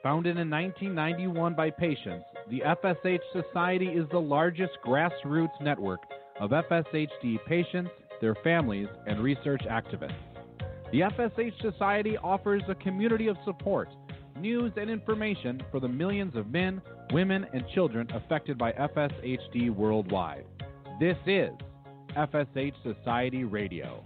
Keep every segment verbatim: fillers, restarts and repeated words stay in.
Founded in nineteen ninety-one by patients, the F S H Society is the largest grassroots network of F S H D patients, their families, and research activists. The F S H Society offers a community of support, news, and information for the millions of men, women, and children affected by F S H D worldwide. This is F S H Society Radio.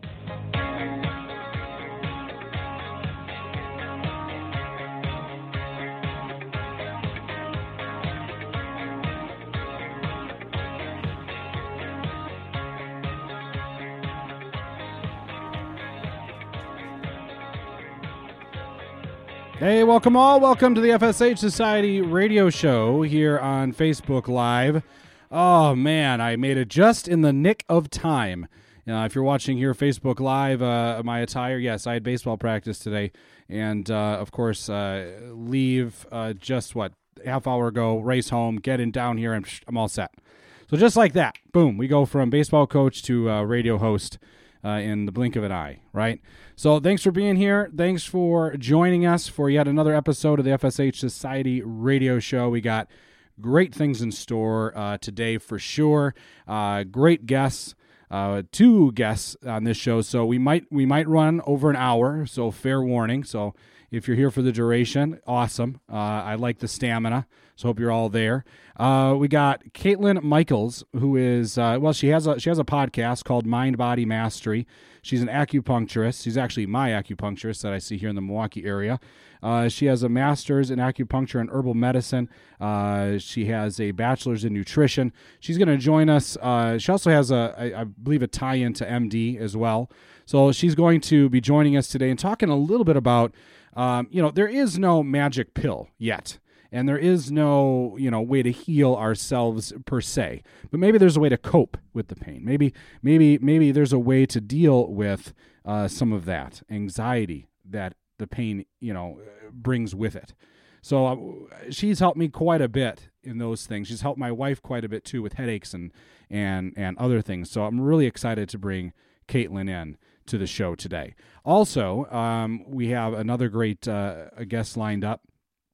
Hey, welcome all. Welcome to the F S H Society radio show here on Facebook Live. Oh, man, I made it just in the nick of time. Uh, if you're watching here Facebook Live, uh, my attire, yes, I had baseball practice today. And, uh, of course, uh, leave uh, just, what, half hour ago, race home, get in down here, and I'm all set. So just like that, boom, we go from baseball coach to uh, radio host Uh, in the blink of an eye, right? So thanks for being here. Thanks for joining us for yet another episode of the F S H Society radio show. We got great things in store uh, today for sure. Uh, great guests, uh, two guests on this show. So we might we might run over an hour, so fair warning. So if you're here for the duration, awesome. Uh, I like the stamina, so hope you're all there. Uh, we got Caitlin Michaels, who is uh, well, she has a she has a podcast called Mind Body Mastery. She's an acupuncturist. She's actually my acupuncturist that I see here in the Milwaukee area. Uh, she has a master's in acupuncture and herbal medicine. Uh, she has a bachelor's in nutrition. She's going to join us. Uh, she also has a, I, I believe, a tie-in to M D as well. So she's going to be joining us today and talking a little bit about, um, you know, there is no magic pill yet. And there is no, you know, way to heal ourselves per se, but maybe there's a way to cope with the pain. Maybe, maybe, maybe there's a way to deal with uh, some of that anxiety that the pain, you know, brings with it. So uh, she's helped me quite a bit in those things. She's helped my wife quite a bit too with headaches and and and other things. So I'm really excited to bring Caitlin in to the show today. Also, um, we have another great uh, guest lined up.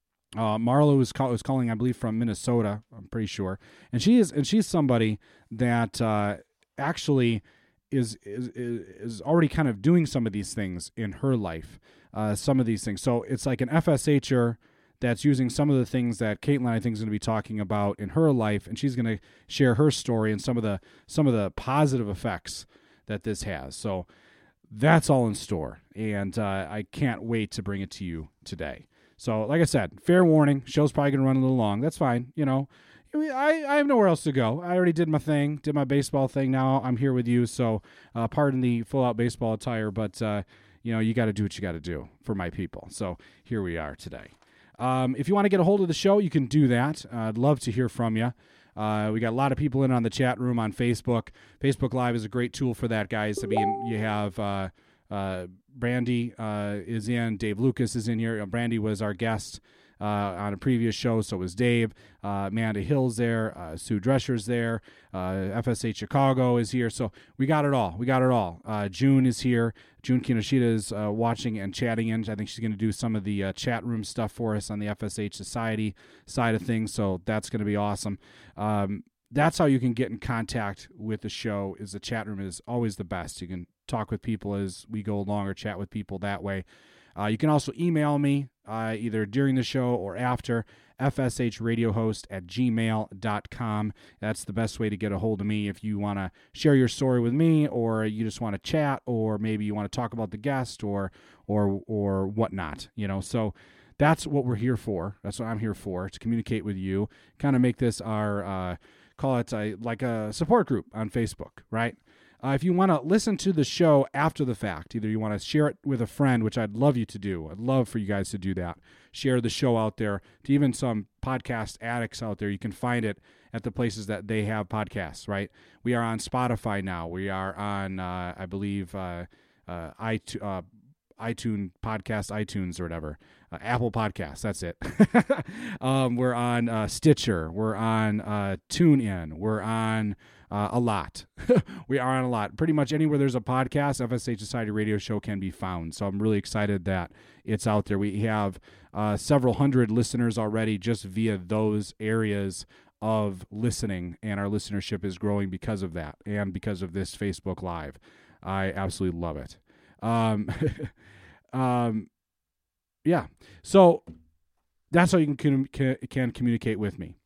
Uh, Marla was, call, was calling, I believe, from Minnesota. I'm pretty sure, and she is, and she's somebody that uh, actually is, is is already kind of doing some of these things in her life. Uh, some of these things, so it's like an F S H er that's using some of the things that Caitlin, I think, is going to be talking about in her life, and she's going to share her story and some of the some of the positive effects that this has. So that's all in store, and uh, I can't wait to bring it to you today. So, like I said, fair warning, show's probably going to run a little long. That's fine. You know, I, I have nowhere else to go. I already did my thing, did my baseball thing. Now I'm here with you. So, uh, pardon the full-out baseball attire, but, uh, you know, you got to do what you got to do for my people. So, here we are today. Um, if you want to get a hold of the show, you can do that. Uh, I'd love to hear from you. Uh, we got a lot of people in on the chat room on Facebook. Facebook Live is a great tool for that, guys. I mean, you have... Uh, Uh, Brandy uh, is in. Dave Lucas is in here. Brandy was our guest uh, on a previous show, so was Dave. Uh, Amanda Hill's there. Uh, Sue Drescher's there. Uh, F S H Chicago is here. So we got it all. We got it all. Uh, June is here. June Kinoshita is uh, watching and chatting in. I think she's going to do some of the uh, chat room stuff for us on the F S H Society side of things, so that's going to be awesome. Um, that's how you can get in contact with the show. Is the chat room is always the best. You can talk with people as we go along or chat with people that way. Uh, you can also email me uh, either during the show or after, f s h radio host at gmail dot com. That's the best way to get a hold of me if you want to share your story with me, or you just want to chat, or maybe you want to talk about the guest or or or whatnot. You know, so that's what we're here for. That's what I'm here for, to communicate with you, kind of make this our, uh, call it a, like a support group on Facebook, right? Uh, if you want to listen to the show after the fact, either you want to share it with a friend, which I'd love you to do. I'd love for you guys to do that. Share the show out there to even some podcast addicts out there. You can find it at the places that they have podcasts, right? We are on Spotify now. We are on, uh, I believe, uh, uh, iTunes, uh, iTunes podcast, iTunes or whatever, uh, Apple Podcasts. That's it. um, we're on uh, Stitcher. We're on uh, TuneIn. We're on Uh, a lot. We are on a lot. Pretty much anywhere there's a podcast, F S H Society Radio Show can be found. So I'm really excited that it's out there. We have uh, several hundred listeners already just via those areas of listening, and our listenership is growing because of that and because of this Facebook Live. I absolutely love it. Um, um, yeah. So that's how you can, can can communicate with me.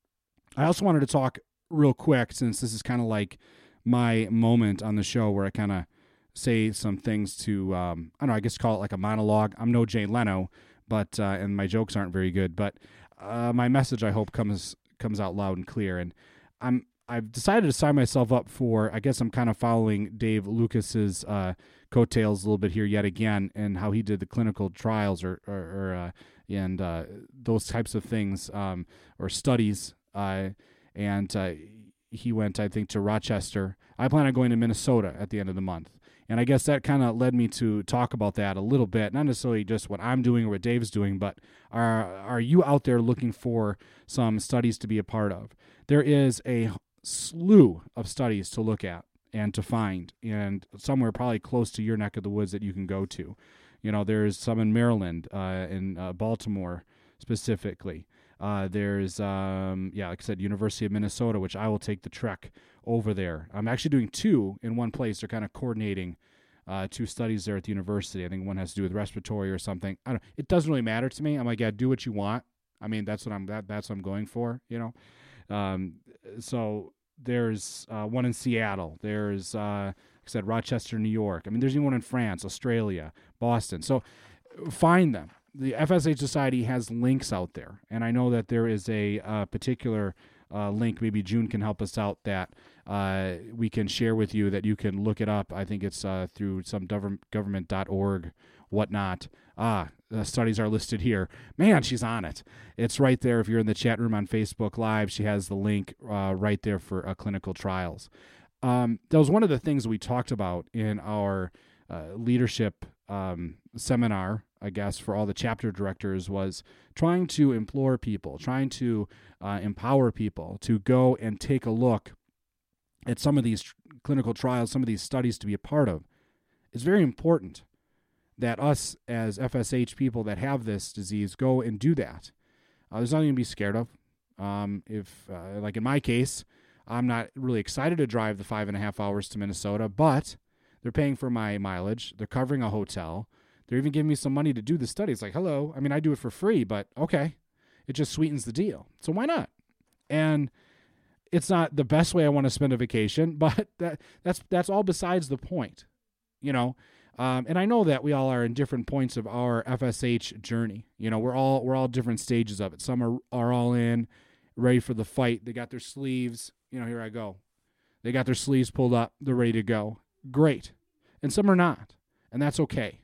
I also wanted to talk real quick, since this is kind of like my moment on the show where I kind of say some things to, um, I don't know, I guess call it like a monologue. I'm no Jay Leno, but, uh, and my jokes aren't very good, but, uh, my message, I hope, comes, comes out loud and clear. And I'm, I've decided to sign myself up for, I guess I'm kind of following Dave Lucas's, uh, coattails a little bit here yet again, and how he did the clinical trials or, or, or uh, and, uh, those types of things, um, or studies, uh, And uh, he went, I think, to Rochester. I plan on going to Minnesota at the end of the month. And I guess that kind of led me to talk about that a little bit, not necessarily just what I'm doing or what Dave's doing, but are are you out there looking for some studies to be a part of? There is a slew of studies to look at and to find, and somewhere probably close to your neck of the woods that you can go to. You know, there's some in Maryland, uh, in uh, Baltimore specifically. Uh, there's, um, yeah, like I said, University of Minnesota, which I will take the trek over there. I'm actually doing two in one place. They're kind of coordinating uh, two studies there at the university. I think one has to do with respiratory or something. I don't. It doesn't really matter to me. I'm like, yeah, do what you want. I mean, that's what I'm. That, that's what I'm going for. You know. Um, so there's uh, one in Seattle. There's, uh, like I said, Rochester, New York. I mean, there's even one in France, Australia, Boston. So find them. The F S H Society has links out there, and I know that there is a uh, particular uh, link, maybe June can help us out, that uh, we can share with you that you can look it up. I think it's uh, through some government dot org, whatnot. Ah, the studies are listed here. Man, she's on it. It's right there. If you're in the chat room on Facebook Live, she has the link uh, right there for uh, clinical trials. Um, that was one of the things we talked about in our uh, leadership um, seminar, I guess, for all the chapter directors, was trying to implore people, trying to uh, empower people to go and take a look at some of these tr- clinical trials, some of these studies to be a part of. It's very important that us as F S H people that have this disease go and do that. Uh, there's nothing to be scared of. Um, if, uh, like in my case, I'm not really excited to drive the five and a half hours to Minnesota, but they're paying for my mileage. They're covering a hotel. They're even giving me some money to do the study. It's like, hello. I mean, I do it for free, but okay. It just sweetens the deal. So why not? And it's not the best way I want to spend a vacation, but that that's that's all besides the point, you know. Um, and I know that we all are in different points of our F S H journey. You know, we're all we're all different stages of it. Some are are all in, ready for the fight. They got their sleeves. You know, here I go. They got their sleeves pulled up. They're ready to go. Great. And some are not, and that's okay.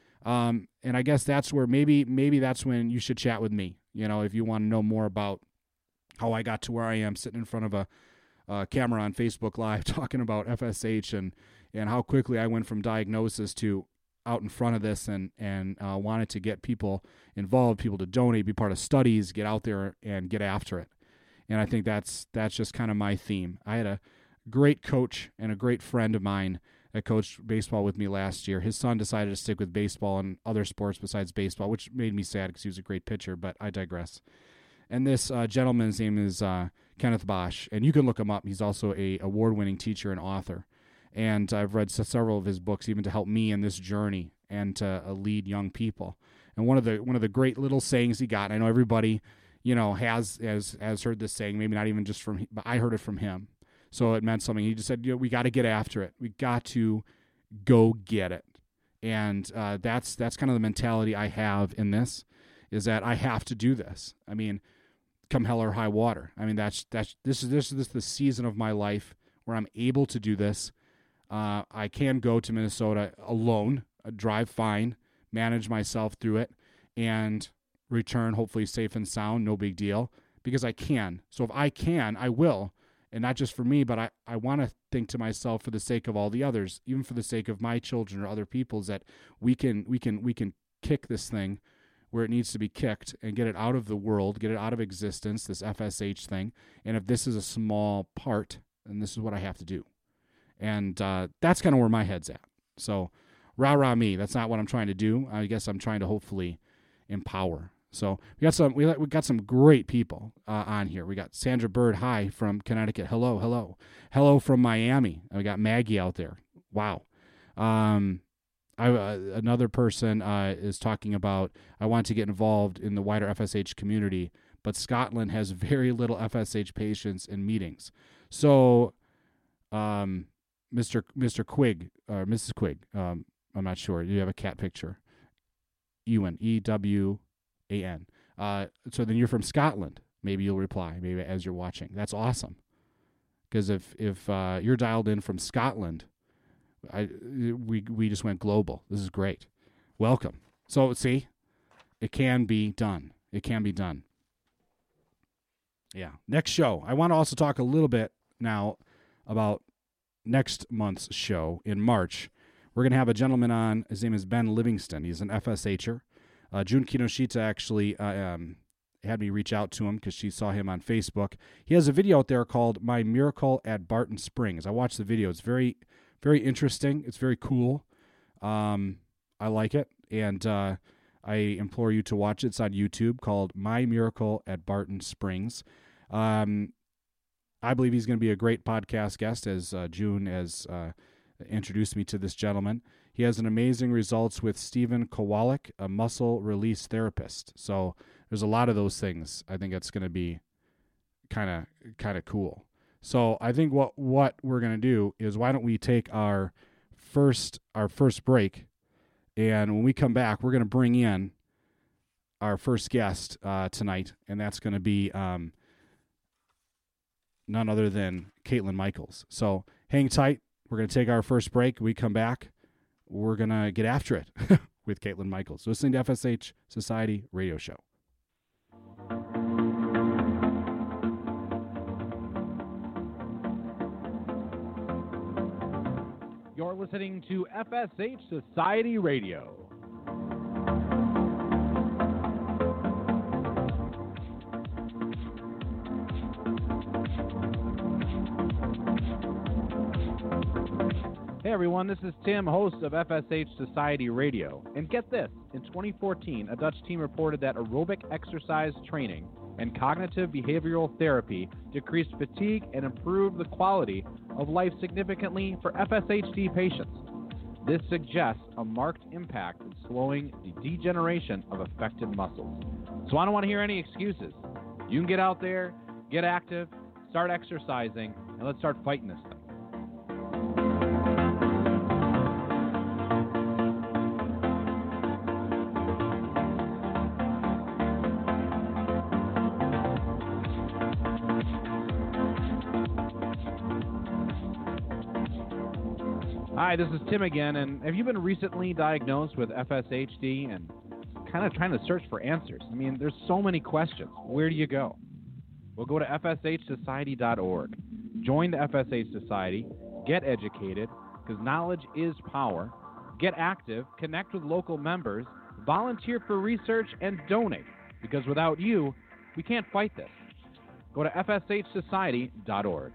Um, and I guess that's where maybe maybe that's when you should chat with me. You know, if you want to know more about how I got to where I am, sitting in front of a, a camera on Facebook Live talking about F S H and and how quickly I went from diagnosis to out in front of this and and uh, wanted to get people involved, people to donate, be part of studies, get out there and get after it. And I think that's that's just kind of my theme. I had a great coach and a great friend of mine that coached baseball with me last year. His son decided to stick with baseball and other sports besides baseball, which made me sad because he was a great pitcher, but I digress. And this uh, gentleman's name is uh, Kenneth Bosch, and you can look him up. He's also a award-winning teacher and author. And I've read several of his books even to help me in this journey and to uh, lead young people. And one of the one of the great little sayings he got, and I know everybody, you know, has has has heard this saying, maybe not even just from, but I heard it from him. So it meant something. He just said, you know, we got to get after it. We got to go get it. And uh, that's that's kind of the mentality I have in this, is that I have to do this. I mean, come hell or high water. I mean, that's that's this is this is this is the season of my life where I'm able to do this. Uh, I can go to Minnesota alone, uh, drive fine, manage myself through it, and return hopefully safe and sound, no big deal, because I can. So if I can, I will. And not just for me, but I, I want to think to myself, for the sake of all the others, even for the sake of my children or other people's, that we can we can we can kick this thing where it needs to be kicked and get it out of the world, get it out of existence, this F S H thing. And if this is a small part and this is what I have to do. And uh, that's kind of where my head's at. So, rah rah me. That's not what I'm trying to do. I guess I'm trying to hopefully empower. So we got some we we got some great people uh, on here. We got Sandra Bird, hi from Connecticut. Hello, hello, hello from Miami. And we got Maggie out there. Wow. Um, I uh, another person uh, is talking about I want to get involved in the wider F S H community, but Scotland has very little F S H patients in meetings. So, um, Mister Mister Quigg or Missus Quigg, um, I'm not sure. You have a cat picture. Ewan, E W A N. Uh, so then you're from Scotland. Maybe you'll reply. Maybe as you're watching. That's awesome. Because if if uh, you're dialed in from Scotland, I we we just went global. This is great. Welcome. So see, it can be done. It can be done. Yeah. Next show. I want to also talk a little bit now about next month's show in March. We're going to have a gentleman on. His name is Ben Livingston. He's an F S H-er. Uh, Jun Kinoshita actually uh, um, had me reach out to him because she saw him on Facebook. He has a video out there called My Miracle at Barton Springs. I watched the video. It's very, very interesting. It's very cool. Um, I like it. And uh, I implore you to watch it. It's on YouTube called My Miracle at Barton Springs. Um, I believe he's going to be a great podcast guest, as uh, June has uh, introduced me to this gentleman. He has an amazing results with Stephen Kowalik, a muscle release therapist. So there's a lot of those things. I think it's going to be kind of kind of cool. So I think what what we're going to do is, why don't we take our first our first break, and when we come back, we're going to bring in our first guest uh, tonight, and that's going to be um, none other than Caitlin Michaels. So hang tight. We're going to take our first break. When we come back, we're going to get after it with Caitlin Michaels. So listening to F S H Society Radio Show. You're listening to F S H Society Radio. Hey everyone, this is Tim, host of F S H Society Radio. And get this, in twenty fourteen, a Dutch team reported that aerobic exercise training and cognitive behavioral therapy decreased fatigue and improved the quality of life significantly for F S H D patients. This suggests a marked impact in slowing the degeneration of affected muscles. So I don't want to hear any excuses. You can get out there, get active, start exercising, and let's start fighting this thing. Hi, this is Tim again, and have you been recently diagnosed with F S H D and kind of trying to search for answers? I mean, there's so many questions. Where do you go? Well, go to F S H society dot org. Join the F S H Society, get educated, because knowledge is power. Get active, connect with local members, volunteer for research, and donate, because without you, we can't fight this. Go to F S H society dot org.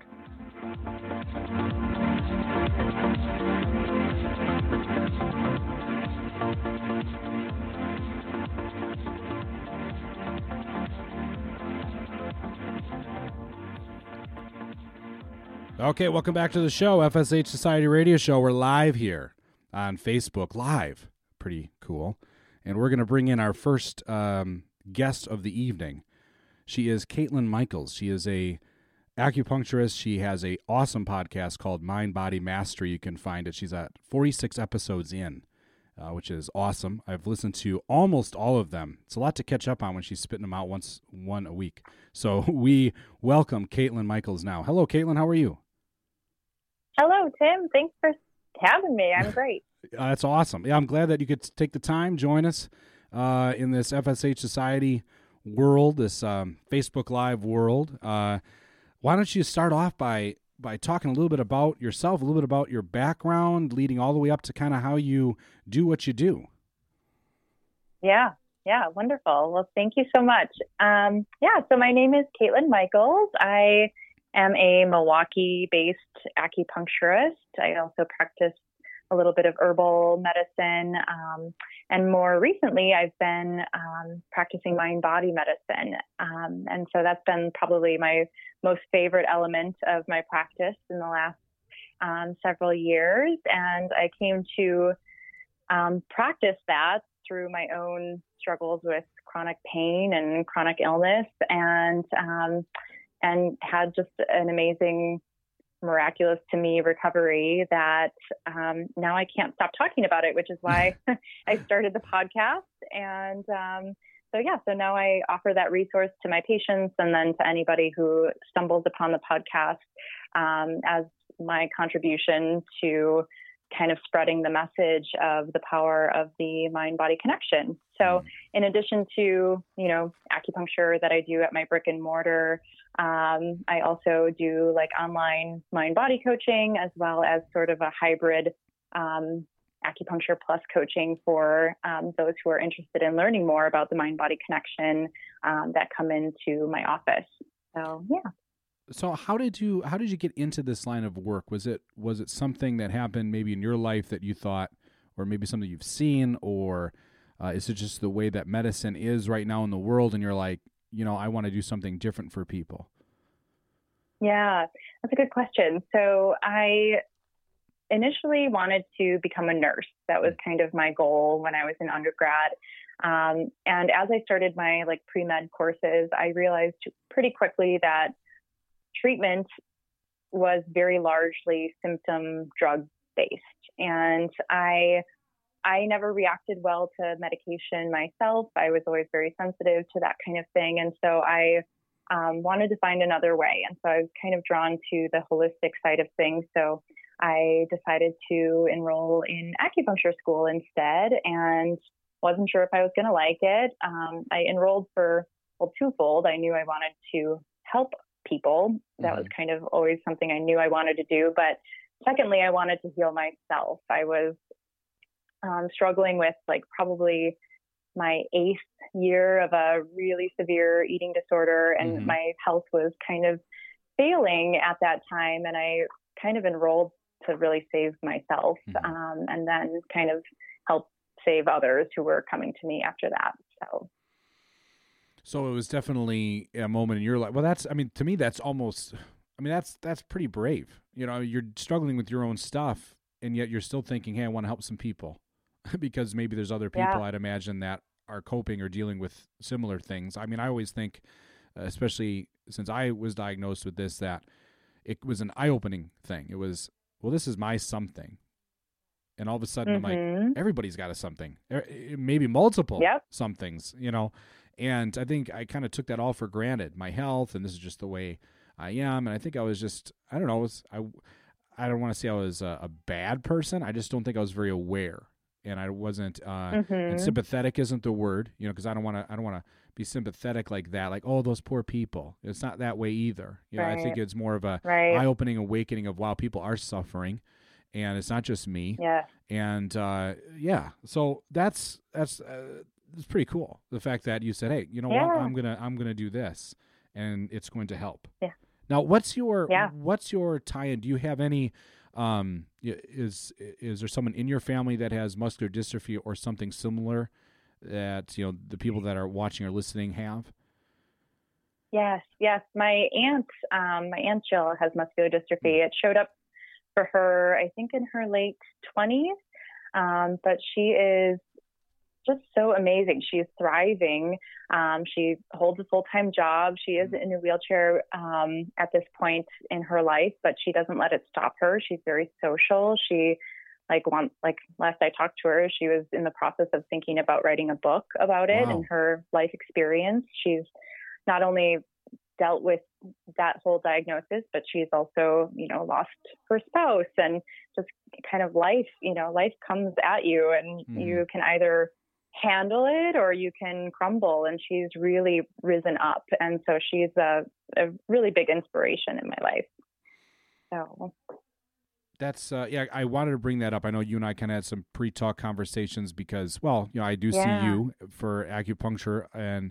Okay, welcome back to the show, F S H Society Radio Show. We're live here on Facebook Live. Pretty cool. And we're going to bring in our first um, guest of the evening. She is Caitlin Michaels. She is a acupuncturist. She has a awesome podcast called Mind Body Mastery. You can find it. She's at forty-six episodes in, uh, which is awesome. I've listened to almost all of them. It's a lot to catch up on when she's spitting them out once one a week. So we welcome Caitlin Michaels now. Hello, Caitlin. How are you? Hello, Tim. Thanks for having me. I'm great. uh, that's awesome. Yeah, I'm glad that you could take the time, join us uh, in this F S H Society world, this um, Facebook Live world. Uh, why don't you start off by by talking a little bit about yourself, a little bit about your background, leading all the way up to kind of how you do what you do. Yeah, yeah, wonderful. Well, thank you so much. Um, yeah, so my name is Caitlin Michaels. I am a Milwaukee-based acupuncturist. I also practice a little bit of herbal medicine. Um, and more recently, I've been um, practicing mind-body medicine. Um, and so that's been probably my most favorite element of my practice in the last um, several years. And I came to um, practice that through my own struggles with chronic pain and chronic illness, and um, and had just an amazing, miraculous to me recovery that um, now I can't stop talking about it, which is why I started the podcast. And um, so, yeah, so now I offer that resource to my patients and then to anybody who stumbles upon the podcast um, as my contribution to kind of spreading the message of the power of the mind-body connection. So in addition to, you know, acupuncture that I do at my brick and mortar, um, I also do like online mind-body coaching, as well as sort of a hybrid um, acupuncture plus coaching for um, those who are interested in learning more about the mind-body connection um, that come into my office. So, yeah. So how did you how did you get into this line of work? Was it was it something that happened maybe in your life that you thought, or maybe something you've seen, or uh, is it just the way that medicine is right now in the world, and you're like, you know, I want to do something different for people? Yeah, that's a good question. So I initially wanted to become a nurse. That was kind of my goal when I was in undergrad. Um, and as I started my like pre-med courses, I realized pretty quickly that treatment was very largely symptom drug based. And I, I never reacted well to medication myself. I was always very sensitive to that kind of thing. And so I um, wanted to find another way. And so I was kind of drawn to the holistic side of things. So I decided to enroll in acupuncture school instead, and wasn't sure if I was going to like it. Um, I enrolled for, well, twofold. I knew I wanted to help people. That mm-hmm. was kind of always something I knew I wanted to do. But secondly, I wanted to heal myself. I was um, struggling with like probably my eighth year of a really severe eating disorder, and mm-hmm. my health was kind of failing at that time. And I kind of enrolled to really save myself mm-hmm. um, and then kind of help save others who were coming to me after that. So So it was definitely a moment in your life. Well, that's, I mean, to me, that's almost, I mean, that's, that's pretty brave. You know, you're struggling with your own stuff, and yet you're still thinking, hey, I want to help some people because maybe there's other people, yeah. I'd imagine, that are coping or dealing with similar things. I mean, I always think, uh, especially since I was diagnosed with this, that it was an eye-opening thing. It was, well, this is my something. And all of a sudden, mm-hmm. I'm like, everybody's got a something, maybe multiple yep. somethings, you know. And I think I kind of took that all for granted, my health, and this is just the way I am. And I think I was just, I don't know, I, was, I, I don't want to say I was a, a bad person. I just don't think I was very aware. And I wasn't, uh, mm-hmm. and sympathetic isn't the word, you know, because I don't want to, I don't want to be sympathetic like that, like, oh, those poor people. It's not that way either. You right. know, I think it's more of a right. eye-opening awakening of, wow, people are suffering, and it's not just me. Yeah. And uh, yeah, so that's that's. Uh, It's pretty cool, the fact that you said, "Hey, you know yeah. what? I'm gonna I'm gonna do this, and it's going to help." Yeah. Now, what's your yeah. what's your tie-in? Do you have any? Um, is is there someone in your family that has muscular dystrophy or something similar that you know the people that are watching or listening have? Yes, yes. My aunt, um, my aunt Jill has muscular dystrophy. It showed up for her, I think, in her late twenties, um, but she is just so amazing. She's thriving. Um, she holds a full-time job. She is in a wheelchair um, at this point in her life, but she doesn't let it stop her. She's very social. She like once, like last I talked to her, she was in the process of thinking about writing a book about it wow. and her life experience. She's not only dealt with that whole diagnosis, but she's also, you know, lost her spouse, and just kind of life, you know, life comes at you, and mm. you can either handle it or you can crumble, and she's really risen up. And so she's a, a really big inspiration in my life. So that's, uh, yeah, I wanted to bring that up. I know you and I kind of had some pre-talk conversations because, well, you know, I do yeah. see you for acupuncture, and,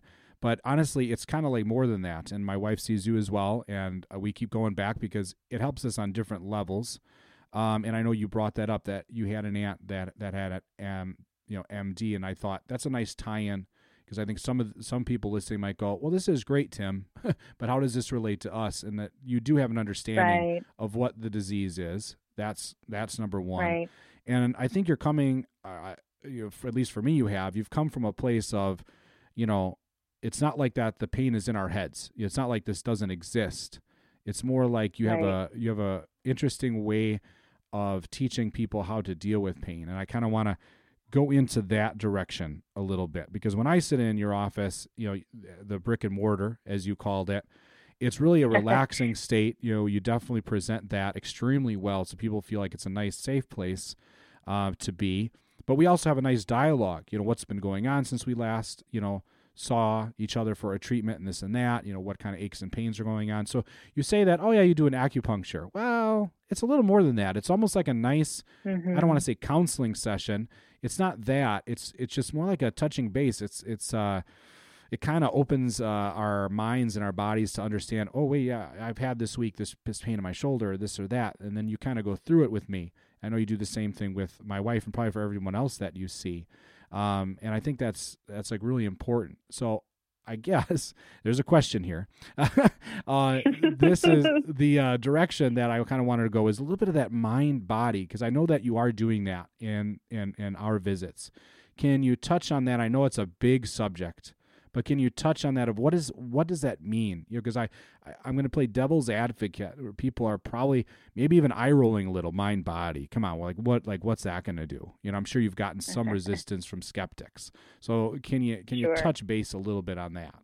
But honestly, it's kind of like more than that. And my wife sees you as well, and uh, we keep going back because it helps us on different levels. Um, and I know you brought that up, that you had an aunt that that had a um, you know M D, and I thought that's a nice tie-in, because I think some of some people listening might go, well, this is great, Tim, but how does this relate to us? And that you do have an understanding right. of what the disease is. That's that's number one. Right. And I think you're coming, uh, you know, for, at least for me, you have you've come from a place of, you know, it's not like that the pain is in our heads. It's not like this doesn't exist. It's more like you have right. a you have a interesting way of teaching people how to deal with pain. And I kind of want to go into that direction a little bit, because when I sit in your office, you know, the brick and mortar, as you called it, it's really a relaxing state. You know, you definitely present that extremely well, so people feel like it's a nice, safe place uh, to be. But we also have a nice dialogue. You know, what's been going on since we last, you know, saw each other for a treatment and this and that, you know, what kind of aches and pains are going on. So you say that, oh yeah, you do an acupuncture. Well, it's a little more than that. It's almost like a nice, mm-hmm. I don't want to say counseling session. It's not that. It's it's just more like a touching base. It's it's uh it kind of opens uh, our minds and our bodies to understand, oh wait, yeah, I've had this week this, this pain in my shoulder, or this or that, and then you kind of go through it with me. I know you do the same thing with my wife, and probably for everyone else that you see. Um, and I think that's that's like really important. So I guess there's a question here. uh, this is the uh, direction that I kind of wanted to go, is a little bit of that mind body, because I know that you are doing that in, in in our visits. Can you touch on that? I know it's a big subject, but can you touch on that of what is what does that mean? You know, because I, I I'm going to play devil's advocate, where people are probably maybe even eye rolling a little. Mind body, come on, like what like what's that going to do? You know, I'm sure you've gotten some resistance from skeptics. So can you can you sure. touch base a little bit on that?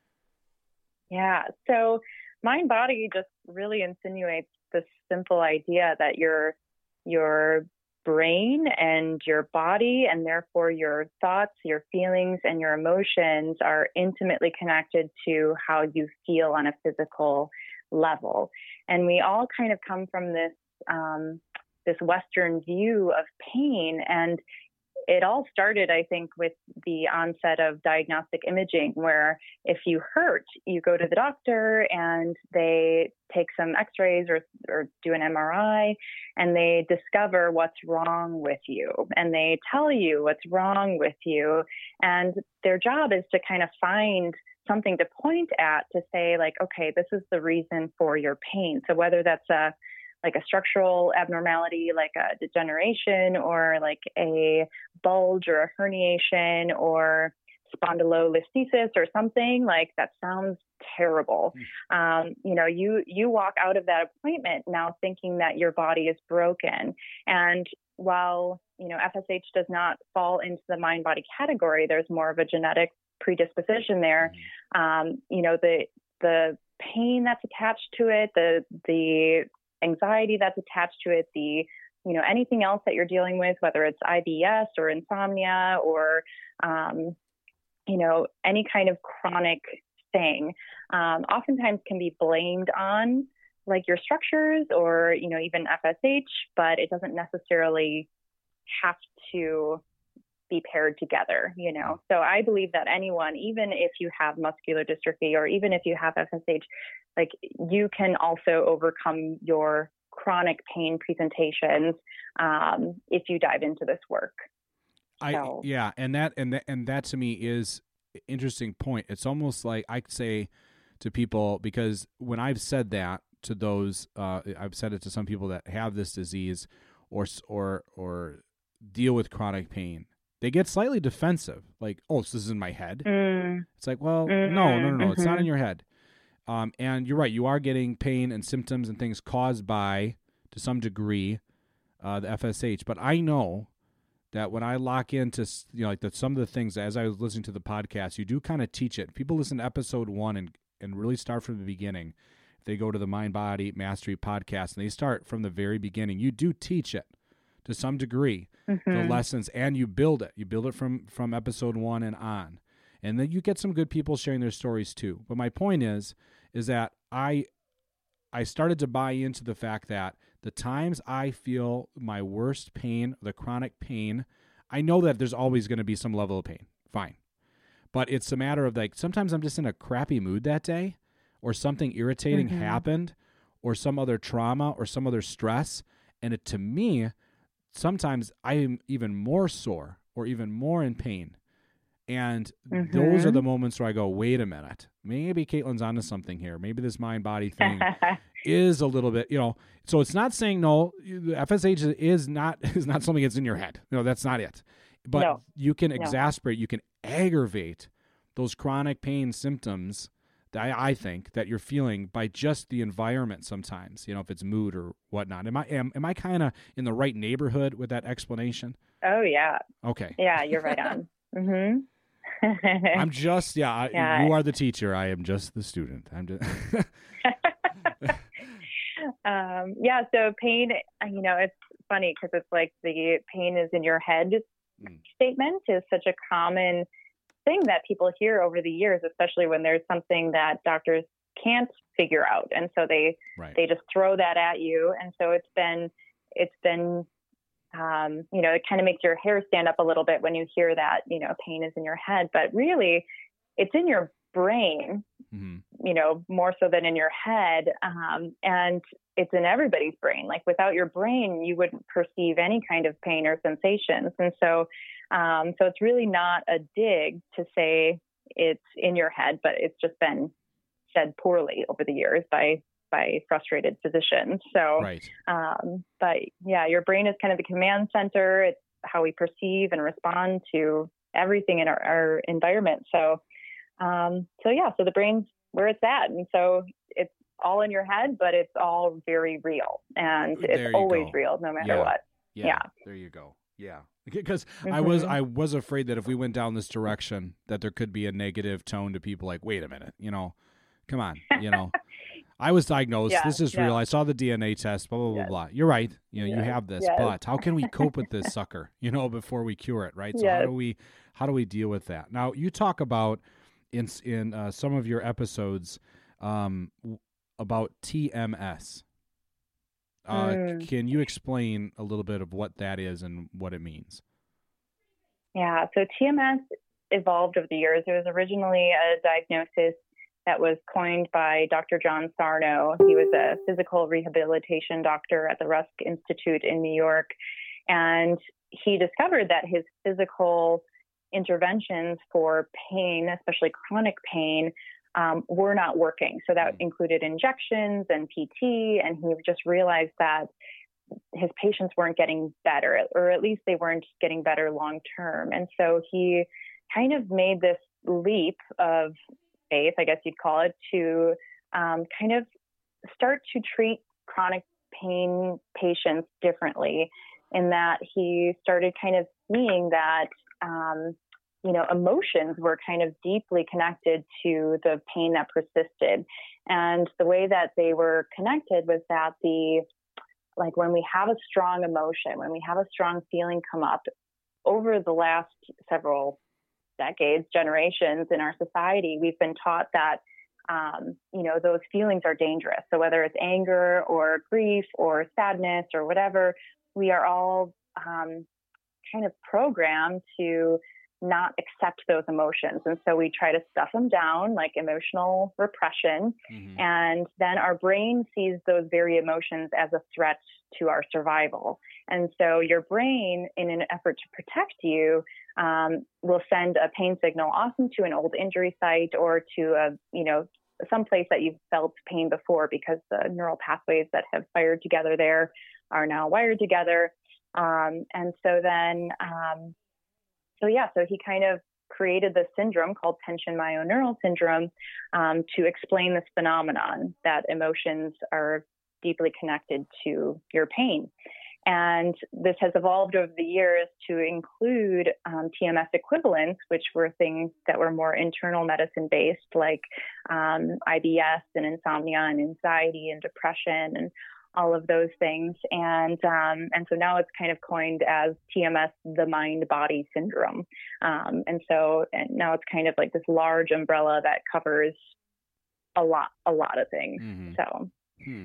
Yeah. So mind body just really insinuates this simple idea that your your brain and your body, and therefore your thoughts, your feelings, and your emotions are intimately connected to how you feel on a physical level. And we all kind of come from this um, this Western view of pain, and it all started, I think, with the onset of diagnostic imaging, where if you hurt, you go to the doctor and they take some x-rays or, or do an M R I, and they discover what's wrong with you, and they tell you what's wrong with you. And their job is to kind of find something to point at to say, like, okay, this is the reason for your pain. So whether that's a like a structural abnormality, like a degeneration, or like a bulge or a herniation or spondylolisthesis or something, like that sounds terrible. Mm. Um, you know, you, you walk out of that appointment now thinking that your body is broken. And while, you know, F S H does not fall into the mind-body category, there's more of a genetic predisposition there. Mm. Um, you know, the, the pain that's attached to it, the, the, anxiety that's attached to it, the, you know, anything else that you're dealing with, whether it's I B S or insomnia or, um, you know, any kind of chronic thing, um, oftentimes can be blamed on like your structures or, you know, even F S H, but it doesn't necessarily have to be paired together, you know. So I believe that anyone, even if you have muscular dystrophy or even if you have F S H, like you can also overcome your chronic pain presentations um, if you dive into this work. I so. yeah, and that and that, and that to me is an interesting point. It's almost like I say to people, because when I've said that to those, uh, I've said it to some people that have this disease or or or deal with chronic pain. They get slightly defensive, like, oh, so this is in my head. Mm. It's like, well, mm-hmm. no, no, no, no, mm-hmm. It's not in your head. Um, and you're right, you are getting pain and symptoms and things caused by, to some degree, uh, the F S H. But I know that when I lock into, you know, like the, some of the things, as I was listening to the podcast, you do kind of teach it. People listen to episode one and, and really start from the beginning. If they go to the Mind Body Mastery podcast and they start from the very beginning, you do teach it to some degree, mm-hmm. the lessons, and you build it. You build it from, from episode one and on. And then you get some good people sharing their stories too. But my point is, is that I I started to buy into the fact that the times I feel my worst pain, the chronic pain, I know that there's always going to be some level of pain. Fine. but it's a matter of like, sometimes I'm just in a crappy mood that day, or something irritating mm-hmm. happened, or some other trauma or some other stress. And it, to me, sometimes I am even more sore or even more in pain. And mm-hmm. those are the moments where I go, wait a minute, maybe Caitlin's onto something here. Maybe this mind-body thing is a little bit, you know. So it's not saying no. F S H is not is not something that's in your head. No, that's not it. But no. you can no. exasperate, you can aggravate those chronic pain symptoms that I, I think that you're feeling by just the environment sometimes, you know, if it's mood or whatnot. Am I am, am I kind of in the right neighborhood with that explanation? Oh, yeah. Okay. Yeah, you're right on. Mm-hmm. I'm just, yeah, I, yeah, you are the teacher. I am just the student. I'm just. um, yeah, so pain, you know, it's funny because it's like the pain is in your head mm. statement is such a common thing that people hear over the years, especially when there's something that doctors can't figure out. And so they, right. they just throw that at you. And so it's been, it's been, Um, you know, it kind of makes your hair stand up a little bit when you hear that, you know, pain is in your head, but really it's in your brain, mm-hmm. you know, more so than in your head. Um, and it's in everybody's brain. Like without your brain, you wouldn't perceive any kind of pain or sensations. And so, um, so it's really not a dig to say it's in your head, but it's just been said poorly over the years by by frustrated physicians. So, right. um, but yeah, your brain is kind of the command center. It's how we perceive and respond to everything in our, our environment. So, um, so yeah, so the brain's where it's at. And so it's all in your head, but it's all very real, and it's always go. real no matter yeah. what. Yeah. yeah. There you go. Yeah. Because mm-hmm. I was, I was afraid that if we went down this direction, that there could be a negative tone to people like, wait a minute, you know, come on, you know, I was diagnosed. Yeah, this is yeah. real. I saw the D N A test, blah, blah, blah, yes. blah. You're right. You know, yes. you have this, yes. but how can we cope with this sucker, you know, before we cure it, right? So yes. how do we, how do we deal with that? Now, you talk about in, in uh, some of your episodes um, about T M S. Uh, mm. Can you explain a little bit of what that is and what it means? Yeah, so T M S evolved over the years. It was originally a diagnosis that was coined by Doctor John Sarno. He was a physical rehabilitation doctor at the Rusk Institute in New York. And he discovered that his physical interventions for pain, especially chronic pain, um, were not working. So that included injections and P T. And he just realized that his patients weren't getting better, or at least they weren't getting better long term. And so he kind of made this leap of faith, I guess you'd call it, to um, kind of start to treat chronic pain patients differently, in that he started kind of seeing that, um, you know, emotions were kind of deeply connected to the pain that persisted. And the way that they were connected was that the, like when we have a strong emotion, when we have a strong feeling come up over the last several decades, generations in our society, we've been taught that, um, you know, those feelings are dangerous. So whether it's anger or grief or sadness or whatever, we are all um, kind of programmed to not accept those emotions. And so we try to stuff them down, like emotional repression. Mm-hmm. And then our brain sees those very emotions as a threat to our survival. And so your brain, in an effort to protect you, um, will send a pain signal often to an old injury site or to a, you know, some place that you've felt pain before, because the neural pathways that have fired together there are now wired together. Um, and so then, um, So yeah, so he kind of created this syndrome called tension myoneural syndrome um, to explain this phenomenon that emotions are deeply connected to your pain. And this has evolved over the years to include um, T M S equivalents, which were things that were more internal medicine based, like um, I B S and insomnia and anxiety and depression and all of those things. And um, and so now it's kind of coined as T M S, the mind-body syndrome. Um, and so and now it's kind of like this large umbrella that covers a lot, a lot of things. Mm-hmm. So, hmm.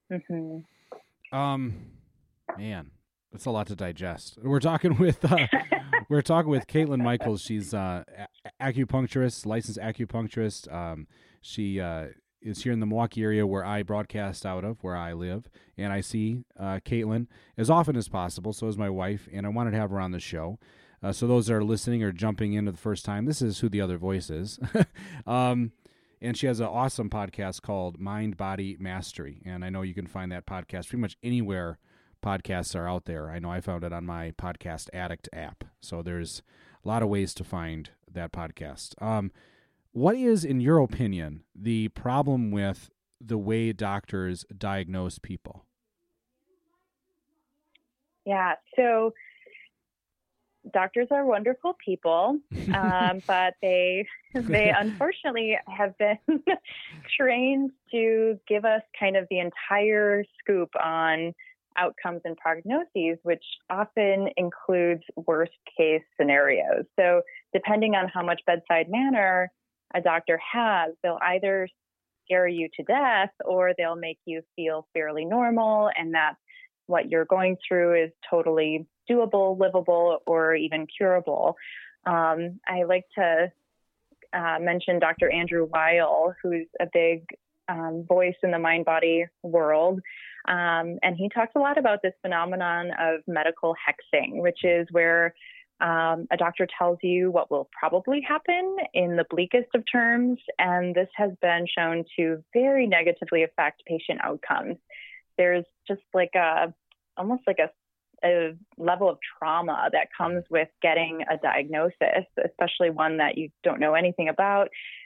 mm-hmm. um, man, that's a lot to digest. We're talking with uh, we're talking with Caitlin Michaels. She's uh, acupuncturist, licensed acupuncturist. Um, she uh, is here in the Milwaukee area where I broadcast out of, where I live, and I see uh, Caitlin as often as possible. So is my wife, and I wanted to have her on the show. Uh, so those that are listening or jumping in for the first time, this is who the other voice is. um, and she has an awesome podcast called Mind Body Mastery, and I know you can find that podcast pretty much anywhere podcasts are out there. I know I found it on my Podcast Addict app. So there's a lot of ways to find that podcast. Um, what is, in your opinion, the problem with the way doctors diagnose people? Yeah, so doctors are wonderful people, um, but they they unfortunately have been trained to give us kind of the entire scoop on outcomes and prognoses, which often includes worst case scenarios. So depending on how much bedside manner a doctor has, they'll either scare you to death or they'll make you feel fairly normal and that what you're going through is totally doable, livable, or even curable. Um, I like to uh, mention Doctor Andrew Weil, who's a big um, voice in the mind-body world. Um, and he talks a lot about this phenomenon of medical hexing, which is where um, a doctor tells you what will probably happen in the bleakest of terms. And this has been shown to very negatively affect patient outcomes. There's just like a, almost like a, a level of trauma that comes with getting a diagnosis, especially one that you don't know anything about.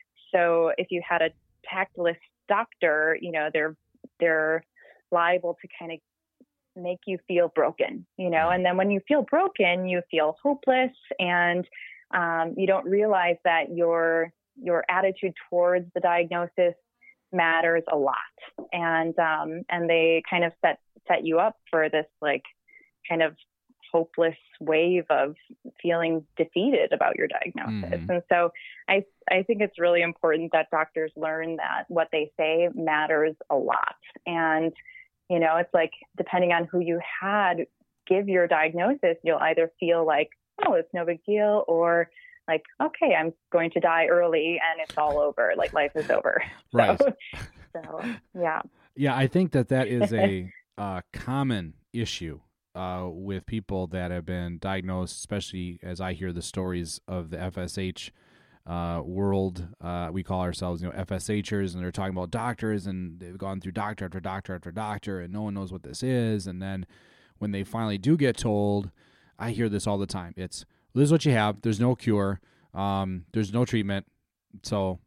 So if you had a tactless doctor, you know, they're, they're liable to kind of make you feel broken, you know, and then when you feel broken, you feel hopeless and um, you don't realize that your, your attitude towards the diagnosis matters a lot. And, um, and they kind of set, set you up for this like kind of hopeless wave of feeling defeated about your diagnosis. Mm-hmm. And so I, I think it's really important that doctors learn that what they say matters a lot. And, you know, it's like, depending on who you had give your diagnosis, you'll either feel like, oh, it's no big deal, or like, okay, I'm going to die early and it's all over. Like life is over. Right. So, so yeah. Yeah. I think that that is a uh, common issue uh, with people that have been diagnosed, especially as I hear the stories of the F S H uh, world. Uh, we call ourselves, you know, F S Hers, and they're talking about doctors, and they've gone through doctor after doctor after doctor, and no one knows what this is. And then when they finally do get told, I hear this all the time. It's, this is what you have. There's no cure. Um, there's no treatment. So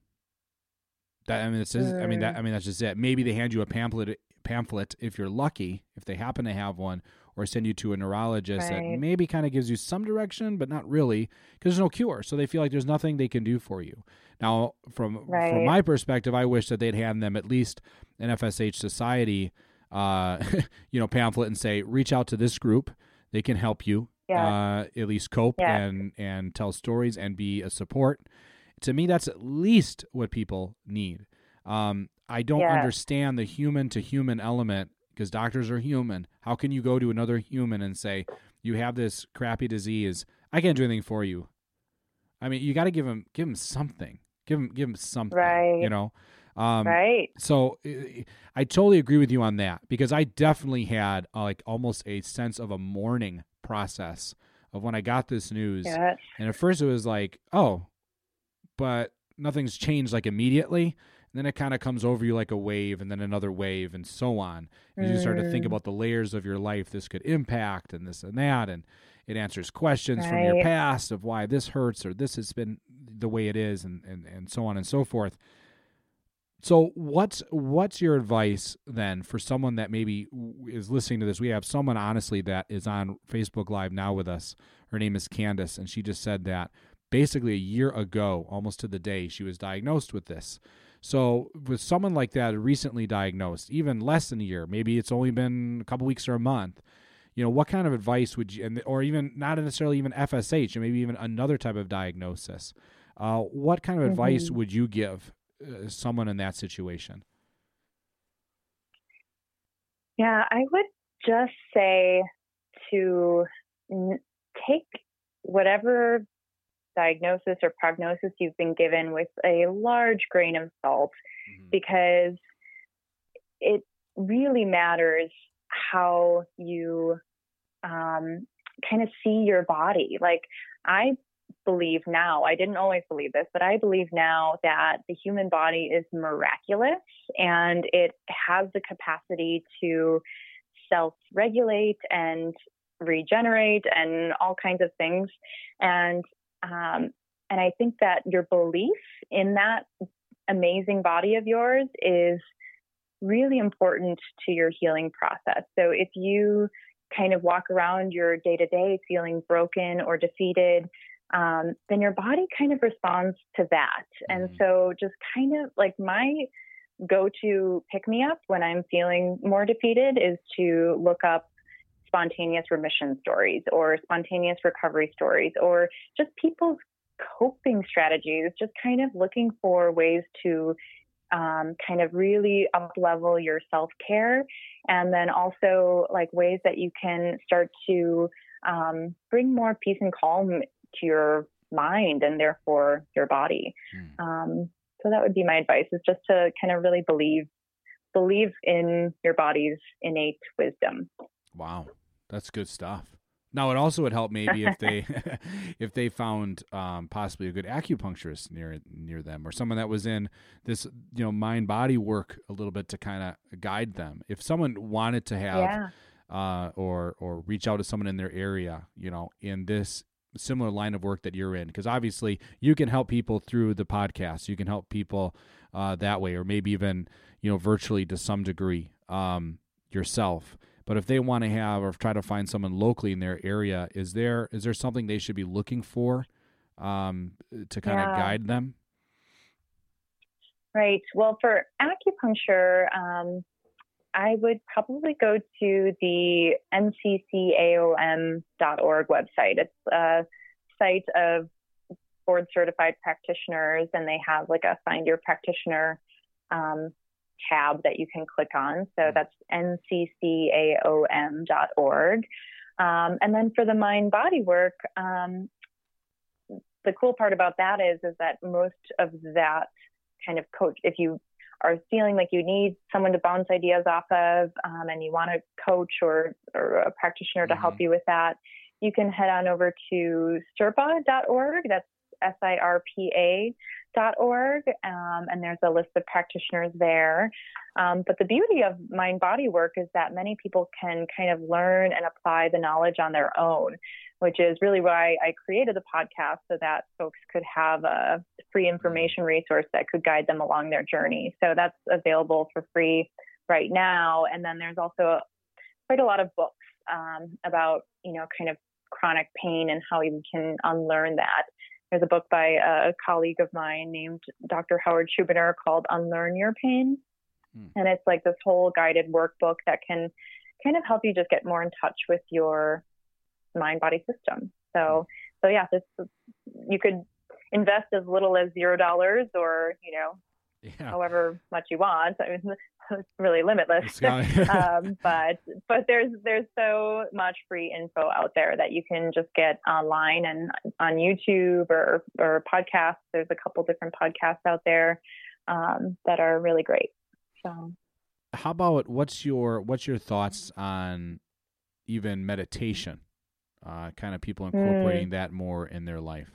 that, I mean, it's just, I mean, that, I mean, that's just it. Maybe they hand you a pamphlet, pamphlet if you're lucky, if they happen to have one, or send you to a neurologist right. that maybe kind of gives you some direction, but not really, because there's no cure. So they feel like there's nothing they can do for you. Now, from right. from my perspective, I wish that they'd hand them at least an F S H Society, uh, you know, pamphlet and say, reach out to this group. They can help you yeah. uh, at least cope yeah. and, and tell stories and be a support. To me, that's at least what people need. Um, I don't yeah. understand the human-to-human element, because doctors are human. How can you go to another human and say, you have this crappy disease, I can't do anything for you? I mean, you got to give them give them something. Give them give them something, right. you know? Um, right. So I totally agree with you on that, because I definitely had uh, like almost a sense of a mourning process of when I got this news. Yes. And at first it was like, oh, but nothing's changed like immediately. And then it kind of comes over you like a wave, and then another wave, and so on. As mm. you start to think about the layers of your life this could impact, and this and that, and it answers questions right. from your past of why this hurts or this has been the way it is, and, and, and so on and so forth. So what's what's your advice then for someone that maybe is listening to this? We have someone, honestly, that is on Facebook Live now with us. Her name is Candace, and she just said that basically a year ago, almost to the day, she was diagnosed with this. So with someone like that recently diagnosed, even less than a year, maybe it's only been a couple weeks or a month, you know, what kind of advice would you, and or even not necessarily even F S H, or maybe even another type of diagnosis, uh, what kind of mm-hmm. advice would you give uh, someone in that situation? Yeah, I would just say to n- take whatever diagnosis or prognosis you've been given with a large grain of salt, mm-hmm. because it really matters how you um, kind of see your body. Like, I believe now, I didn't always believe this, but I believe now that the human body is miraculous and it has the capacity to self-regulate and regenerate and all kinds of things. And um, and I think that your belief in that amazing body of yours is really important to your healing process. So if you kind of walk around your day-to-day feeling broken or defeated, um, then your body kind of responds to that. Mm-hmm. And so just kind of like my go-to pick-me-up when I'm feeling more defeated is to look up spontaneous remission stories or spontaneous recovery stories, or just people's coping strategies, just kind of looking for ways to um, kind of really up-level your self-care. And then also like ways that you can start to um, bring more peace and calm to your mind and therefore your body. Mm. Um, so that would be my advice, is just to kind of really believe, believe in your body's innate wisdom. Wow. That's good stuff. Now, it also would help maybe if they if they found um, possibly a good acupuncturist near near them, or someone that was in this, you know, mind body work a little bit to kind of guide them. If someone wanted to have yeah. uh, or or reach out to someone in their area, you know, in this similar line of work that you're in, because obviously you can help people through the podcast, you can help people uh, that way, or maybe even, you know, virtually to some degree um, yourself. But if they want to have or try to find someone locally in their area, is there is there something they should be looking for um, to kind yeah. of guide them? Right. Well, for acupuncture, um, I would probably go to the N C C A O M dot org website. It's a site of board certified practitioners, and they have like a Find Your Practitioner um tab that you can click on. So that's N C C A O M dot org. Um, and then for the mind body work, um, the cool part about that is, is that most of that kind of coach, if you are feeling like you need someone to bounce ideas off of, um, and you want a coach or, or a practitioner to mm-hmm. help you with that, you can head on over to S I R P A dot org. That's S I R P A dot org, um, and there's a list of practitioners there. Um, but the beauty of mind-body work is that many people can kind of learn and apply the knowledge on their own, which is really why I created the podcast, so that folks could have a free information resource that could guide them along their journey. So that's available for free right now. And then there's also quite a lot of books um, about, you know, kind of chronic pain and how you can unlearn that. There's a book by a colleague of mine named Doctor Howard Schubiner called Unlearn Your Pain. Mm. And it's like this whole guided workbook that can kind of help you just get more in touch with your mind-body system. So, so yeah, this, you could invest as little as zero dollars or, you know, yeah. however much you want. I mean, it's really limitless. um, but but there's there's so much free info out there that you can just get online and on YouTube or or podcasts. There's a couple different podcasts out there um, that are really great. So, how about what's your what's your thoughts on even meditation? Uh, kind of people incorporating mm. that more in their life.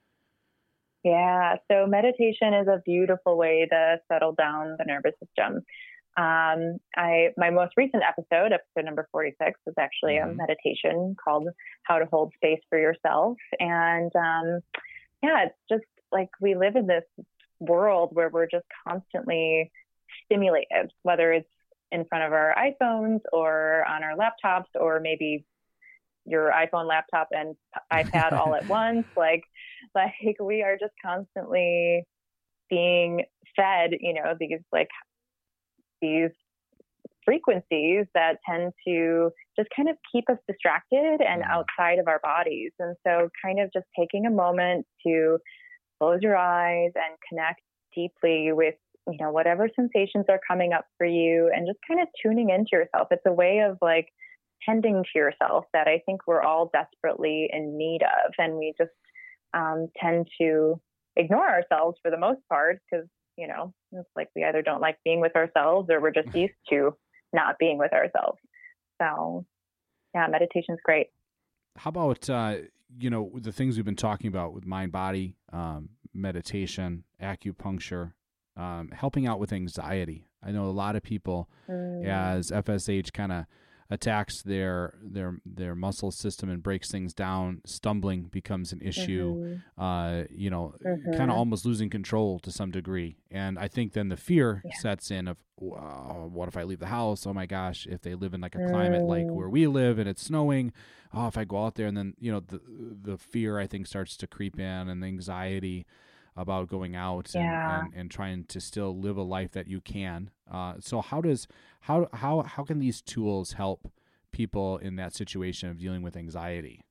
Yeah, so meditation is a beautiful way to settle down the nervous system. Um, I my most recent episode, episode number forty-six, was actually mm-hmm. a meditation called How to Hold Space for Yourself. And um, yeah, it's just like we live in this world where we're just constantly stimulated, whether it's in front of our iPhones or on our laptops, or maybe your iPhone, laptop, and iPad all at once. Like, like we are just constantly being fed, you know, these like these frequencies that tend to just kind of keep us distracted and outside of our bodies. And so kind of just taking a moment to close your eyes and connect deeply with, you know, whatever sensations are coming up for you, and just kind of tuning into yourself. It's a way of like tending to yourself that I think we're all desperately in need of. And we just, um, tend to ignore ourselves for the most part because, you know, it's like we either don't like being with ourselves or we're just used to not being with ourselves. So, yeah, meditation's great. How about, uh, you know, the things we've been talking about with mind body, um, meditation, acupuncture, um, helping out with anxiety. I know a lot of people, mm. as F S H kind of attacks their their their muscle system and breaks things down, stumbling becomes an issue, mm-hmm. uh, you know, mm-hmm. kind of almost losing control to some degree. And I think then the fear yeah. sets in of, oh, what if I leave the house? Oh my gosh, if they live in like a climate mm. like where we live and it's snowing, oh, if I go out there, and then, you know, the the fear, I think, starts to creep in, and the anxiety about going out yeah. and, and, and trying to still live a life that you can. Uh, so how does how how how can these tools help people in that situation of dealing with anxiety?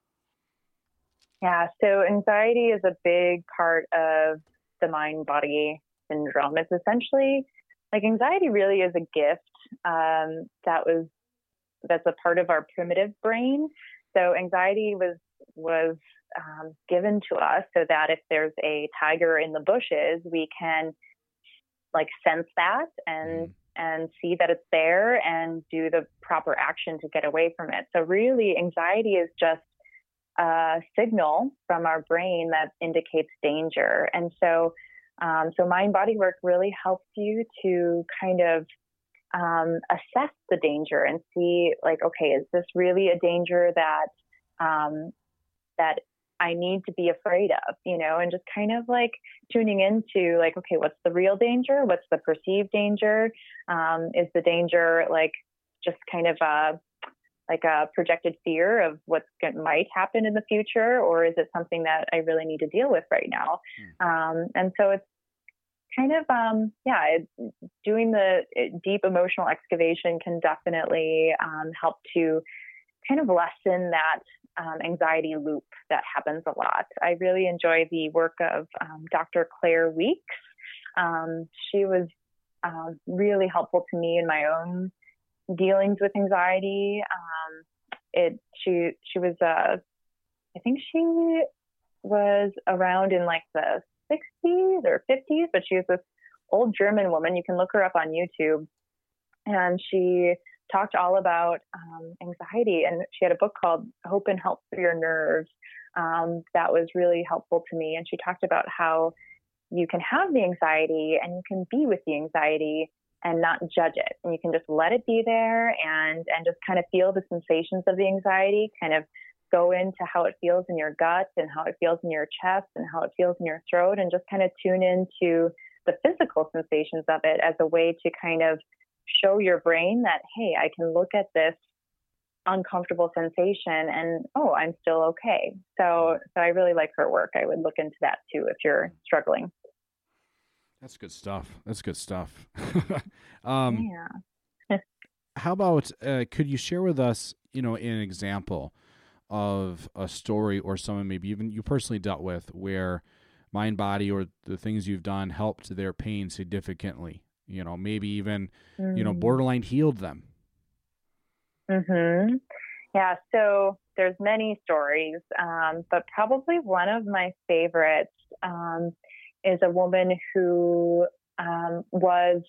Yeah, so anxiety is a big part of the mind-body syndrome. It's essentially like anxiety really is a gift um, that was that's a part of our primitive brain. So anxiety was was um, given to us so that if there's a tiger in the bushes, we can like sense that and mm. and see that it's there and do the proper action to get away from it. So really, anxiety is just a signal from our brain that indicates danger. And so, um, so mind-body work really helps you to kind of um, assess the danger and see, like, okay, is this really a danger that um, that I need to be afraid of, you know, and just kind of like tuning into like, okay, what's the real danger? What's the perceived danger? Um, is the danger like just kind of a, like a projected fear of what might happen in the future? Or is it something that I really need to deal with right now? Mm. Um, and so it's kind of, um, yeah, it, doing the deep emotional excavation can definitely um, help to kind of lessen that um, anxiety loop that happens a lot. I really enjoy the work of um, Doctor Claire Weekes. Um, she was um, really helpful to me in my own dealings with anxiety. Um, it she she was uh, I think she was around in like the sixties or fifties, but she was this old German woman. You can look her up on YouTube, and she talked all about um, anxiety, and she had a book called Hope and Help for Your Nerves um, that was really helpful to me. And she talked about how you can have the anxiety and you can be with the anxiety and not judge it. And you can just let it be there and, and just kind of feel the sensations of the anxiety, kind of go into how it feels in your gut and how it feels in your chest and how it feels in your throat, and just kind of tune into the physical sensations of it as a way to kind of show your brain that, hey, I can look at this uncomfortable sensation and, oh, I'm still okay. So, so I really like her work. I would look into that too if you're struggling. That's good stuff. That's good stuff. um, yeah. How about, uh, could you share with us, you know, an example of a story or someone maybe even you personally dealt with where mind, body, or the things you've done helped their pain significantly? You know, maybe even, mm-hmm. you know, borderline healed them. Mm-hmm. Yeah. So there's many stories, um, but probably one of my favorites um, is a woman who um, was,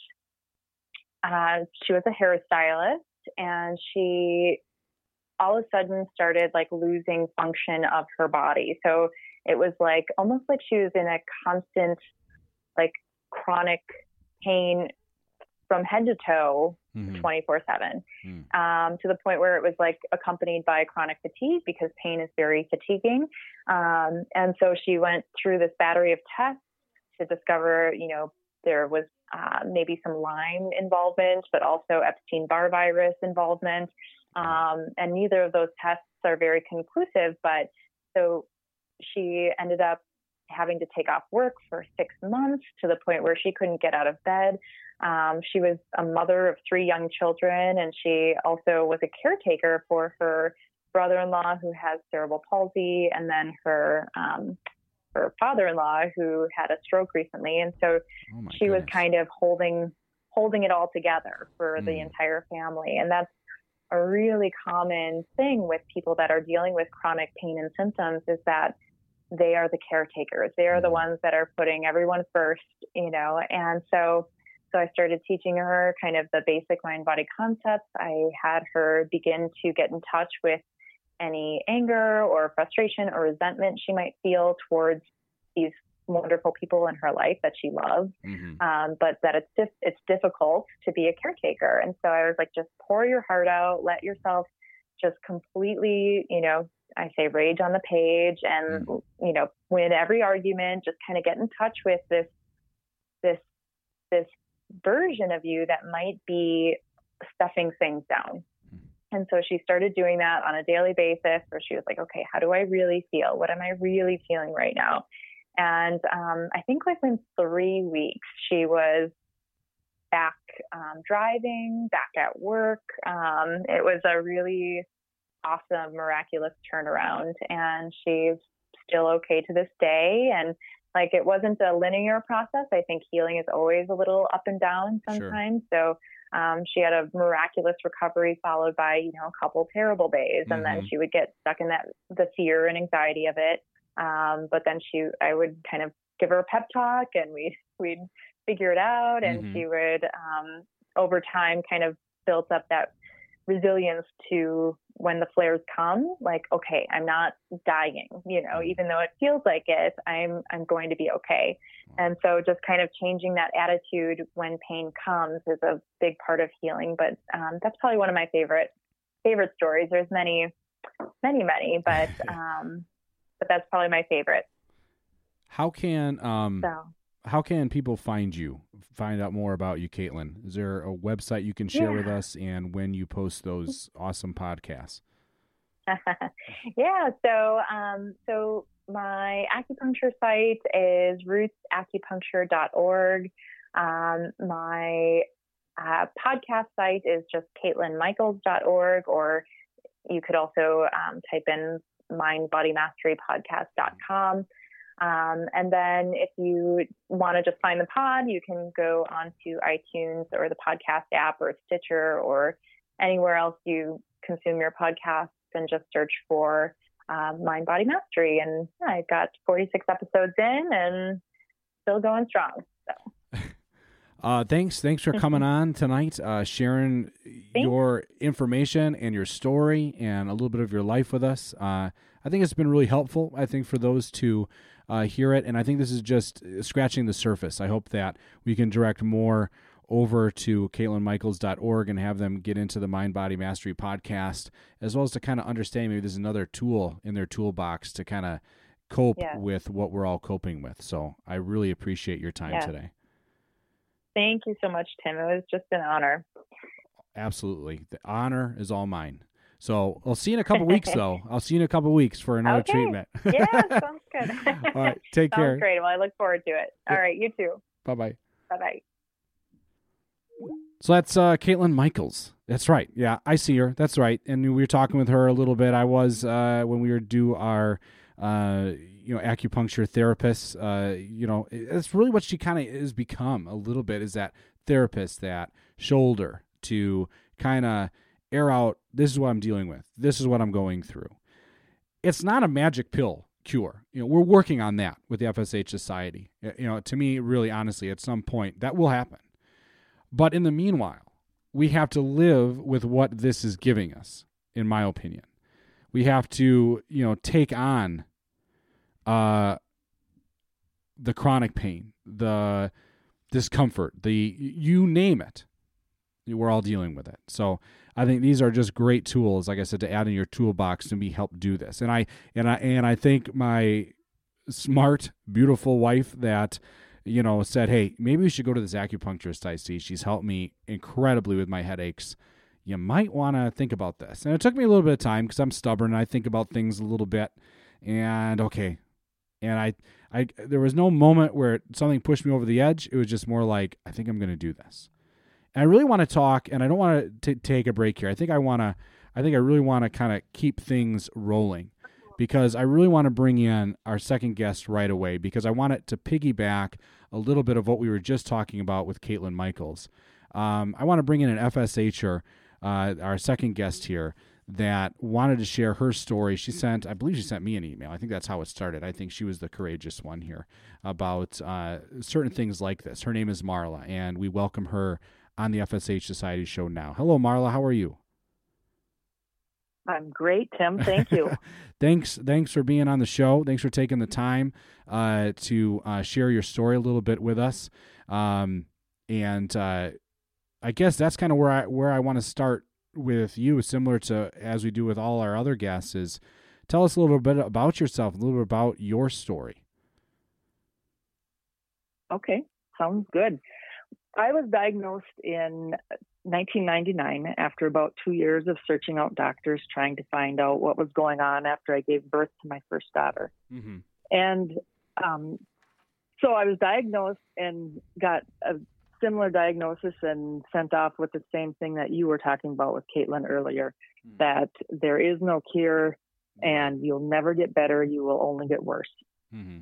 uh, she was a hairstylist, and she all of a sudden started like losing function of her body. So it was like almost like she was in a constant, like chronic pain from head to toe, mm-hmm. twenty-four seven, mm. um, to the point where it was like accompanied by chronic fatigue because pain is very fatiguing. Um, and so she went through this battery of tests to discover, you know, there was uh, maybe some Lyme involvement, but also Epstein-Barr virus involvement. Um, and neither of those tests are very conclusive, but so she ended up having to take off work for six months to the point where she couldn't get out of bed. Um, she was a mother of three young children, and she also was a caretaker for her brother-in-law who has cerebral palsy, and then her um, her father-in-law who had a stroke recently. And so oh she goodness. was kind of holding holding it all together for mm. the entire family. And that's a really common thing with people that are dealing with chronic pain and symptoms, is that they are the caretakers. They are the ones that are putting everyone first, you know. And so, so I started teaching her kind of the basic mind-body concepts. I had her begin to get in touch with any anger or frustration or resentment she might feel towards these wonderful people in her life that she loves, mm-hmm. um, but that it's dif- it's difficult to be a caretaker. And so I was like, just pour your heart out, let yourself just completely, you know, I say rage on the page, and mm-hmm. you know, win every argument. Just kind of get in touch with this this this version of you that might be stuffing things down. And so she started doing that on a daily basis, where she was like, okay, how do I really feel? What am I really feeling right now? And um, I think within three weeks, she was back um, driving, back at work. Um, it was a really awesome, miraculous turnaround. And she's still okay to this day. And like, it wasn't a linear process. I think healing is always a little up and down sometimes. Sure. So um, she had a miraculous recovery followed by, you know, a couple terrible days. Mm-hmm. And then she would get stuck in that, the fear and anxiety of it. Um, but then she, I would kind of give her a pep talk, and we'd, we'd figure it out. And mm-hmm. she would, um, over time, kind of built up that resilience to when the flares come, like, okay, I'm not dying, you know, even though it feels like it, I'm, I'm going to be okay. And so just kind of changing that attitude when pain comes is a big part of healing. But, um, that's probably one of my favorite, favorite stories. There's many, many, many, but, um, but that's probably my favorite. How can, um, so. how can people find you, find out more about you, Caitlin? Is there a website you can share yeah. with us, and when you post those awesome podcasts? yeah. So, um, so my acupuncture site is roots acupuncture dot org. Um, my uh, podcast site is just caitlin michaels dot org, or you could also um, type in mind body mastery podcast dot com. Um, and then if you want to just find the pod, you can go onto iTunes or the podcast app or Stitcher or anywhere else you consume your podcasts, and just search for uh, Mind Body Mastery. And yeah, I've got forty-six episodes in and still going strong. So. Uh, thanks. Thanks for coming on tonight, uh, sharing thanks. your information and your story and a little bit of your life with us. Uh, I think it's been really helpful, I think, for those to uh, hear it. And I think this is just scratching the surface. I hope that we can direct more over to caitlin michaels dot org and have them get into the Mind Body Mastery podcast, as well as to kind of understand maybe there's another tool in their toolbox to kind of cope yeah. with what we're all coping with. So I really appreciate your time yeah. today. Thank you so much, Tim. It was just an honor. Absolutely. The honor is all mine. So I'll see you in a couple weeks, though. I'll see you in a couple weeks for another okay. treatment. Yeah, sounds good. All right. Take sounds care. Sounds great. Well, I look forward to it. All yep. right. You too. Bye-bye. Bye-bye. So that's uh, Caitlin Michaels. That's right. Yeah, I see her. That's right. And we were talking with her a little bit. I was, uh, when we were do our, uh, you know, acupuncture therapist, uh, you know, it's really what she kind of has become a little bit, is that therapist, that shoulder to kind of air out, this is what I'm dealing with. This is what I'm going through. It's not a magic pill cure. You know, we're working on that with the F S H Society. You know, to me, really, honestly, at some point that will happen. But in the meanwhile, we have to live with what this is giving us, in my opinion. We have to, you know, take on uh, the chronic pain, the discomfort, the, you name it. We're all dealing with it. So I think these are just great tools, like I said, to add in your toolbox to be help do this. And I and I and I think my smart, beautiful wife that, you know, said, hey, maybe we should go to this acupuncturist I see. She's helped me incredibly with my headaches. You might want to think about this. And it took me a little bit of time because I'm stubborn and I think about things a little bit. And okay. And I, I, there was no moment where something pushed me over the edge. It was just more like, I think I'm going to do this. And I really want to talk, and I don't want to take a break here. I think I want to, I think I really want to kind of keep things rolling, because I really want to bring in our second guest right away, because I want it to piggyback a little bit of what we were just talking about with Caitlin Michaels. Um, I want to bring in an F S H er, uh, our second guest here, that wanted to share her story. She sent, I believe she sent me an email. I think that's how it started. I think she was the courageous one here about uh, certain things like this. Her name is Marla, and we welcome her on the F S H Society show now. Hello, Marla. How are you? I'm great, Tim. Thank you. thanks Thanks for being on the show. Thanks for taking the time uh, to uh, share your story a little bit with us. Um, and uh, I guess that's kind of where I where I want to start with you, similar to as we do with all our other guests, is tell us a little bit about yourself, a little bit about your story. Okay, sounds good. I was diagnosed in nineteen ninety-nine after about two years of searching out doctors, trying to find out what was going on after I gave birth to my first daughter. Mm-hmm. And um, so I was diagnosed and got a similar diagnosis and sent off with the same thing that you were talking about with Caitlin earlier, mm-hmm. that there is no cure and you'll never get better. You will only get worse. Mm-hmm.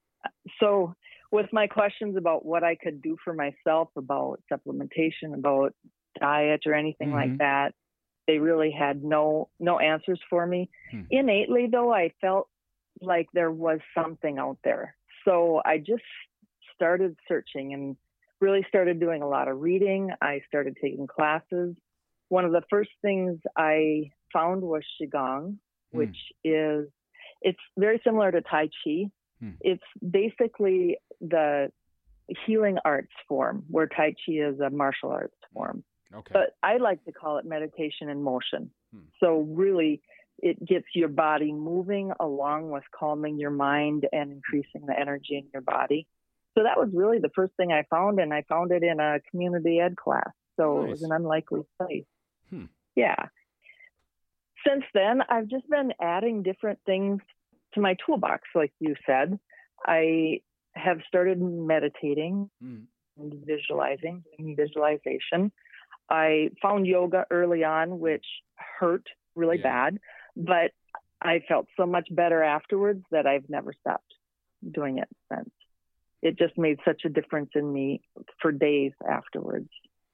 So with my questions about what I could do for myself, about supplementation, about diet or anything mm-hmm. like that, they really had no, no answers for me. Mm-hmm. Innately though, I felt like there was something out there. So I just started searching and really started doing a lot of reading. I started taking classes. One of the first things I found was Qigong, which mm. is, it's very similar to Tai Chi. Mm. It's basically the healing arts form, where Tai Chi is a martial arts form. Okay. But I like to call it meditation in motion. Mm. So really, it gets your body moving along with calming your mind and increasing the energy in your body. So that was really the first thing I found, and I found it in a community ed class. So nice. It was an unlikely place. Hmm. Yeah. Since then, I've just been adding different things to my toolbox, like you said. I have started meditating mm. and visualizing, doing visualization. I found yoga early on, which hurt really yeah. bad, but I felt so much better afterwards that I've never stopped doing it since. It just made such a difference in me for days afterwards.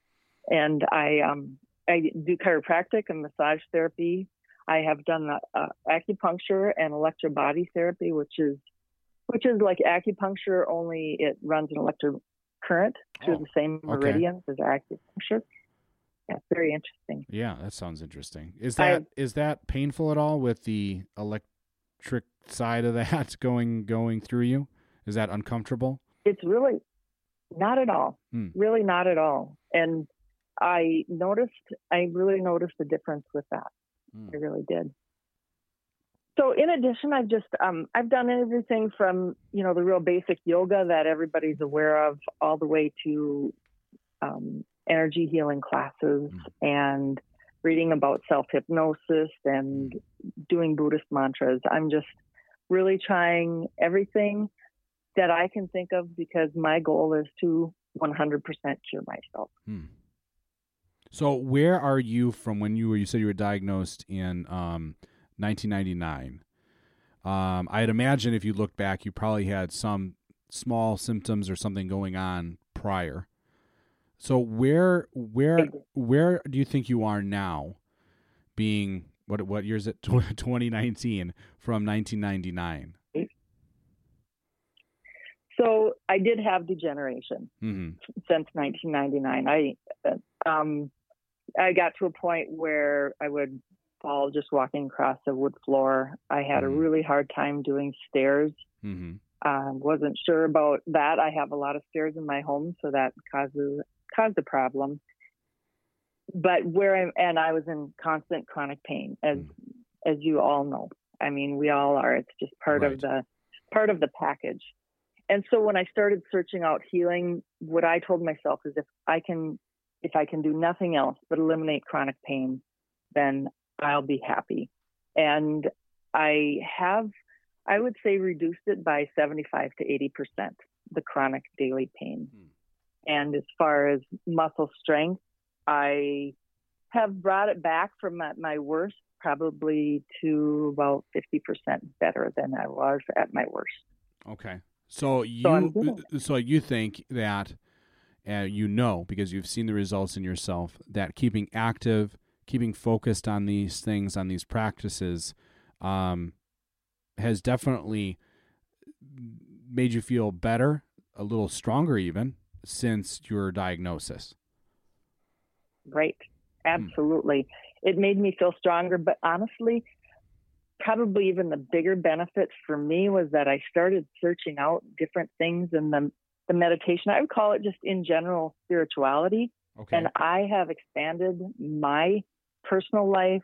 And I um, I do chiropractic and massage therapy. I have done uh, acupuncture and electro body therapy, which is which is like acupuncture, only it runs an electric current through oh, the same meridians okay. as acupuncture. Yeah, it's very interesting. Yeah, that sounds interesting. Is that I, is that painful at all with the electric side of that going going through you? Is that uncomfortable? It's really not at all. Hmm. Really not at all. And I noticed, I really noticed the difference with that. Hmm. I really did. So in addition, I've just, um, I've done everything from, you know, the real basic yoga that everybody's aware of, all the way to um, energy healing classes hmm. and reading about self-hypnosis and doing Buddhist mantras. I'm just really trying everything that I can think of, because my goal is to one hundred percent cure myself. Hmm. So where are you from when you were, you said you were diagnosed in um, nineteen ninety-nine. Um, I'd imagine if you look back, you probably had some small symptoms or something going on prior. So where where where do you think you are now, being, what what year is it, twenty nineteen, from nineteen ninety-nine? So I did have degeneration mm-hmm. since nineteen ninety-nine. I um, I got to a point where I would fall just walking across a wood floor. I had mm-hmm. a really hard time doing stairs. Mm-hmm. Uh, wasn't sure about that. I have a lot of stairs in my home, so that causes caused a problem. But where I'm, and I was in constant chronic pain, as mm-hmm. as you all know. I mean, we all are. It's just part right. of the part of the package. And so when I started searching out healing, what I told myself is if I can, if I can do nothing else but eliminate chronic pain, then I'll be happy. And I have, I would say, reduced it by seventy-five to eighty percent, the chronic daily pain. Hmm. And as far as muscle strength, I have brought it back from my, my worst, probably to about fifty percent better than I was at my worst. Okay. So you so, so you think that, uh, you know, because you've seen the results in yourself, that keeping active, keeping focused on these things, on these practices, um, has definitely made you feel better, a little stronger even, since your diagnosis. Right. Absolutely. Hmm. It made me feel stronger, but honestly, probably even the bigger benefit for me was that I started searching out different things in the, the meditation. I would call it just in general spirituality. Okay. And I have expanded my personal life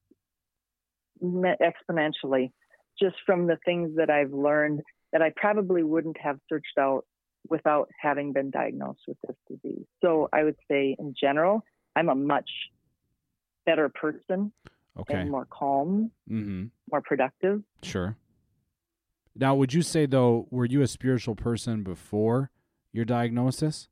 exponentially just from the things that I've learned that I probably wouldn't have searched out without having been diagnosed with this disease. So I would say in general, I'm a much better person. Okay. And more calm, mm-hmm. more productive. Sure. Now, would you say, though, were you a spiritual person before your diagnosis?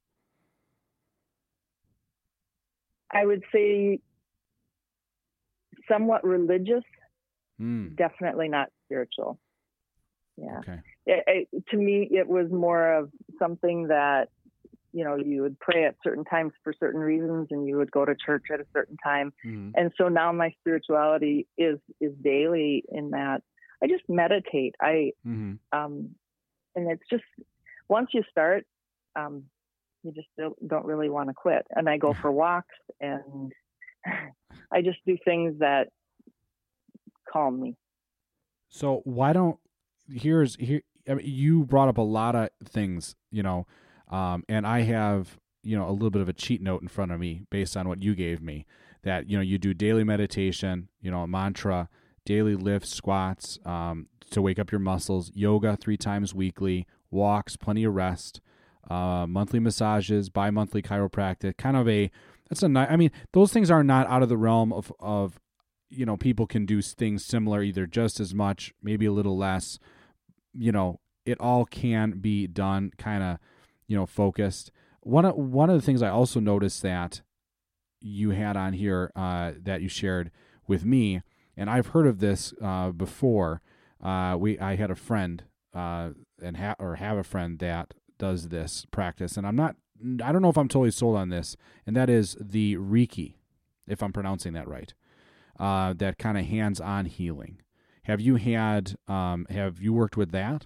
I would say somewhat religious, mm. definitely not spiritual. Yeah. Okay. It, it, to me, it was more of something that, you know, you would pray at certain times for certain reasons, and you would go to church at a certain time. Mm-hmm. And so now my spirituality is, is daily in that I just meditate. I, mm-hmm. um, and it's just, once you start, um, you just don't, don't really want to quit. And I go for walks, and I just do things that calm me. So why don't, here's, here, I mean, you brought up a lot of things, you know, Um, and I have, you know, a little bit of a cheat note in front of me based on what you gave me, that, you know, you do daily meditation, you know, a mantra, daily lifts, squats, um, to wake up your muscles, yoga three times weekly, walks, plenty of rest, uh, monthly massages, bi-monthly chiropractic, kind of a, that's a nice, I mean, those things are not out of the realm of, of, you know, people can do things similar, either just as much, maybe a little less, you know, it all can be done kind of, you know, focused. One of, one of the things I also noticed that you had on here uh, that you shared with me, and I've heard of this uh, before. Uh, we I had a friend uh, and ha- or have a friend that does this practice, and I'm not. I don't know if I'm totally sold on this, and that is the Reiki, if I'm pronouncing that right. Uh, that kind of hands-on healing. Have you had? Um, have you worked with that?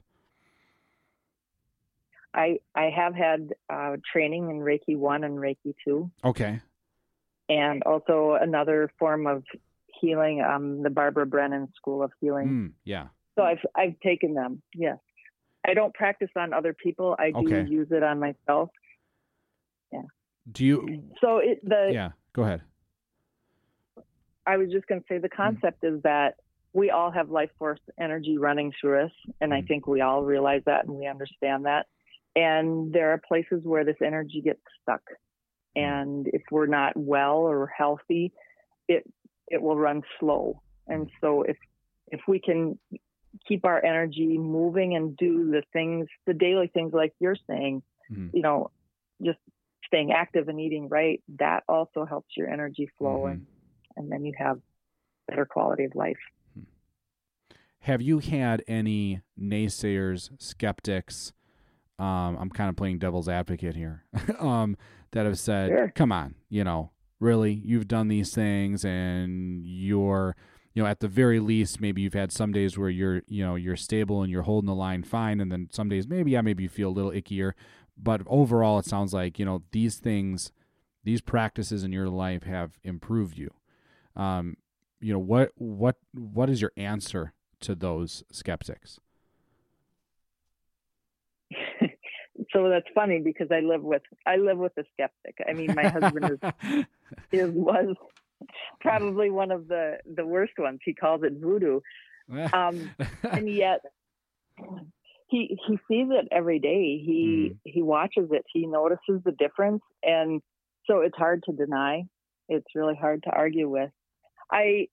I, I have had uh, training in Reiki one and Reiki two. Okay. And also another form of healing, um, the Barbara Brennan School of Healing. Mm, yeah. So I've I've taken them, yes. I don't practice on other people. I do okay. use it on myself. Yeah. Do you? So it the Yeah. Go ahead. I was just going to say the concept mm. is that we all have life force energy running through us, and mm. I think we all realize that and we understand that. And there are places where this energy gets stuck. And if we're not well or healthy, it it will run slow. And so if if we can keep our energy moving and do the things, the daily things like you're saying, mm-hmm. you know, just staying active and eating right, that also helps your energy flow. Mm-hmm. and, and then you have better quality of life. Have you had any naysayers, skeptics, Um, I'm kind of playing devil's advocate here, um, that have said, sure. come on, you know, really, you've done these things and you're, you know, at the very least, maybe you've had some days where you're, you know, you're stable and you're holding the line fine. And then some days, maybe, yeah, maybe you feel a little ickier, but overall it sounds like, you know, these things, these practices in your life have improved you. Um, you know, what, what, what is your answer to those skeptics? So that's funny because I live with I live with a skeptic. I mean, my husband is, is was probably one of the, the worst ones. He calls it voodoo, um, and yet he he sees it every day. He mm. he watches it. He notices the difference, and so it's hard to deny. It's really hard to argue with. I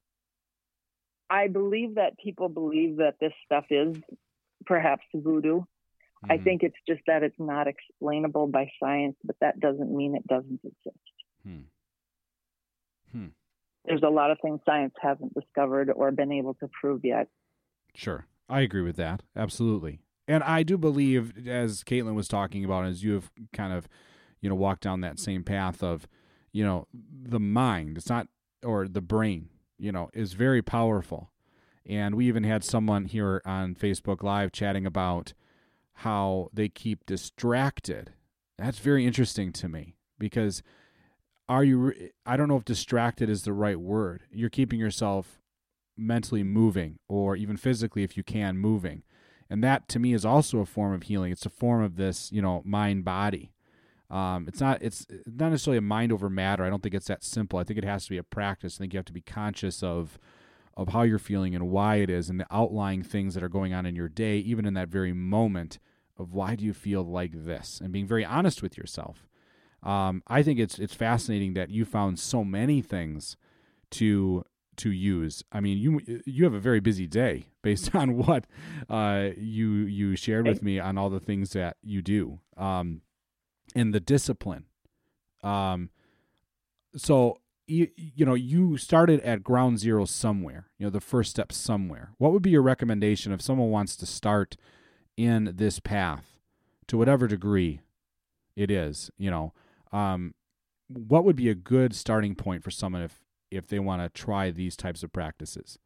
I believe that people believe that this stuff is perhaps voodoo. Mm-hmm. I think it's just that it's not explainable by science, but that doesn't mean it doesn't exist. Hmm. Hmm. There's a lot of things science hasn't discovered or been able to prove yet. Sure. I agree with that. Absolutely. And I do believe, as Caitlin was talking about, as you have kind of, you know, walked down that same path of, you know, the mind. It's not or the brain, you know, is very powerful. And we even had someone here on Facebook Live chatting about how they keep distracted. That's very interesting to me, because are you, I don't know if distracted is the right word. You're keeping yourself mentally moving, or even physically, if you can, moving. And that to me is also a form of healing. It's a form of this, you know, mind body. Um, it's not, it's not necessarily a mind over matter. I don't think it's that simple. I think it has to be a practice. I think you have to be conscious of, of how you're feeling and why it is, and the outlying things that are going on in your day, even in that very moment of why do you feel like this, and being very honest with yourself. Um, I think it's it's fascinating that you found so many things to to use. I mean, you you have a very busy day based on what uh, you you shared with me on all the things that you do, um, and the discipline. Um, so you you know you started at ground zero somewhere. You know, the first step somewhere. What would be your recommendation if someone wants to start in this path, to whatever degree it is? You know. Um, what would be a good starting point for someone if, if they want to try these types of practices?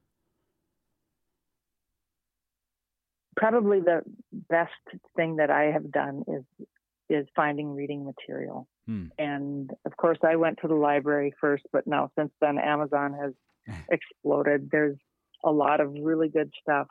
Probably the best thing that I have done is is finding reading material. Hmm. And of course, I went to the library first, but now since then, Amazon has exploded. There's a lot of really good stuff,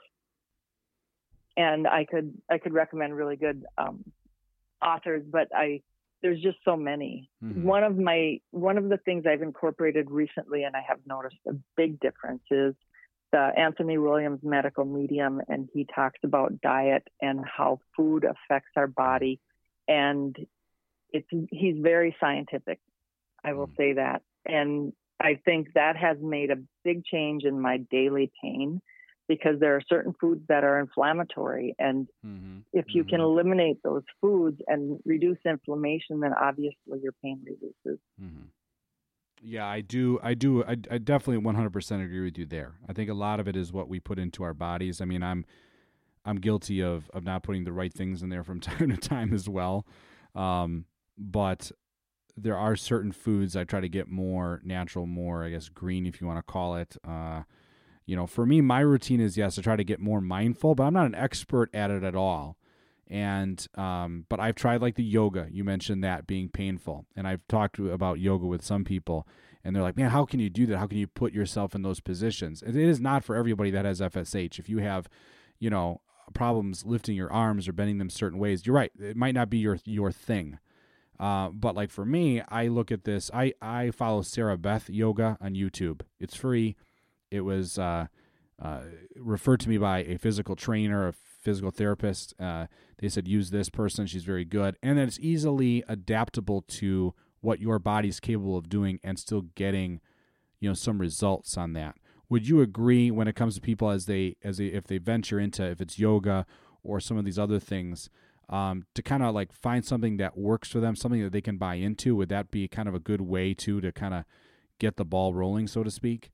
and I could I could recommend really good um, authors, but I. There's just so many. Mm-hmm. One of my, one of the things I've incorporated recently, and I have noticed a big difference, is the Anthony Williams Medical Medium. And he talks about diet and how food affects our body. And it's, he's very scientific. I will mm-hmm. say that. And I think that has made a big change in my daily pain, because there are certain foods that are inflammatory. And mm-hmm. if you mm-hmm. can eliminate those foods and reduce inflammation, then obviously your pain reduces. Mm-hmm. Yeah, I do. I do. I, I definitely one hundred percent agree with you there. I think a lot of it is what we put into our bodies. I mean, I'm I'm guilty of, of not putting the right things in there from time to time as well. Um, but there are certain foods I try to get more natural, more, I guess, green, if you want to call it. Uh, You know, for me, my routine is, yes, I try to get more mindful, but I'm not an expert at it at all. And, um, but I've tried like the yoga. You mentioned that being painful. And I've talked about yoga with some people, and they're like, man, how can you do that? How can you put yourself in those positions? And it is not for everybody that has F S H. If you have, you know, problems lifting your arms or bending them certain ways, you're right. It might not be your, your thing. Uh, but like for me, I look at this, I, I follow Sarah Beth Yoga on YouTube. It's free. It was uh, uh, referred to me by a physical trainer, a physical therapist. Uh, they said, use this person. She's very good. And that it's easily adaptable to what your body's capable of doing and still getting, you know, some results on that. Would you agree when it comes to people as they, as they, if they venture into, if it's yoga or some of these other things, um, to kind of like find something that works for them, something that they can buy into? Would that be kind of a good way too, to kind of get the ball rolling, so to speak?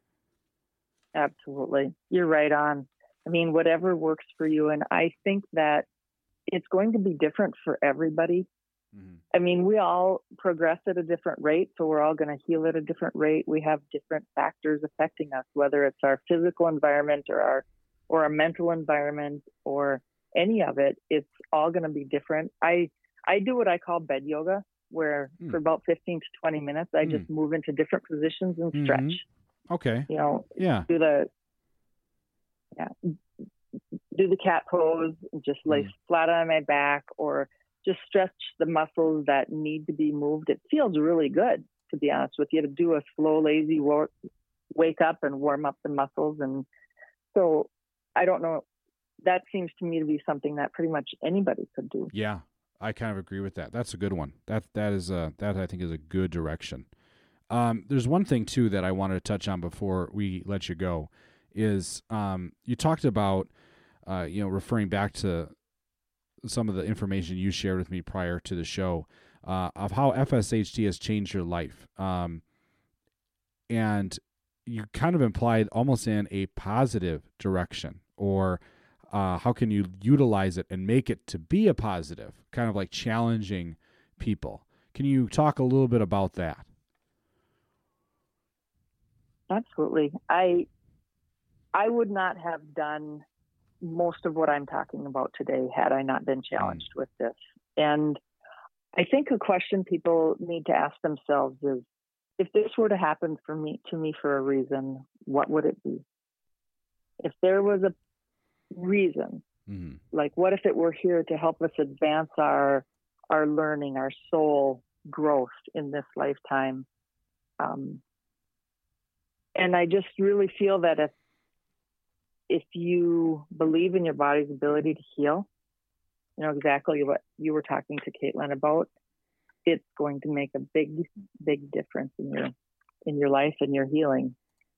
Absolutely. You're right on. I mean, whatever works for you. And I think that it's going to be different for everybody. Mm-hmm. I mean, we all progress at a different rate, so we're all going to heal at a different rate. We have different factors affecting us, whether it's our physical environment or our, or our mental environment or any of it. It's all going to be different. I, I do what I call bed yoga, where mm. for about fifteen to twenty minutes, I mm. just move into different positions and mm-hmm. stretch. Okay. You know, yeah. do the, yeah, do the cat pose, just lay mm. flat on my back, or just stretch the muscles that need to be moved. It feels really good, to be honest with you, to do a slow, lazy work, wake up and warm up the muscles. And so I don't know, that seems to me to be something that pretty much anybody could do. Yeah, I kind of agree with that. That's a good one. That, that is a, that I think is a good direction. Um, there's one thing, too, that I wanted to touch on before we let you go, is um, you talked about, uh, you know, referring back to some of the information you shared with me prior to the show, uh, of how F S H D has changed your life. Um, and you kind of implied almost in a positive direction, or uh, how can you utilize it and make it to be a positive, kind of like challenging people. Can you talk a little bit about that? Absolutely. I I would not have done most of what I'm talking about today had I not been challenged mm. with this. And I think a question people need to ask themselves is, if this were to happen for me to me for a reason, what would it be? If there was a reason, mm-hmm. like what if it were here to help us advance our our learning, our soul growth in this lifetime? Um, and I just really feel that if if you believe in your body's ability to heal, you know exactly what you were talking to Caitlin about, it's going to make a big, big difference in your in your life and your healing.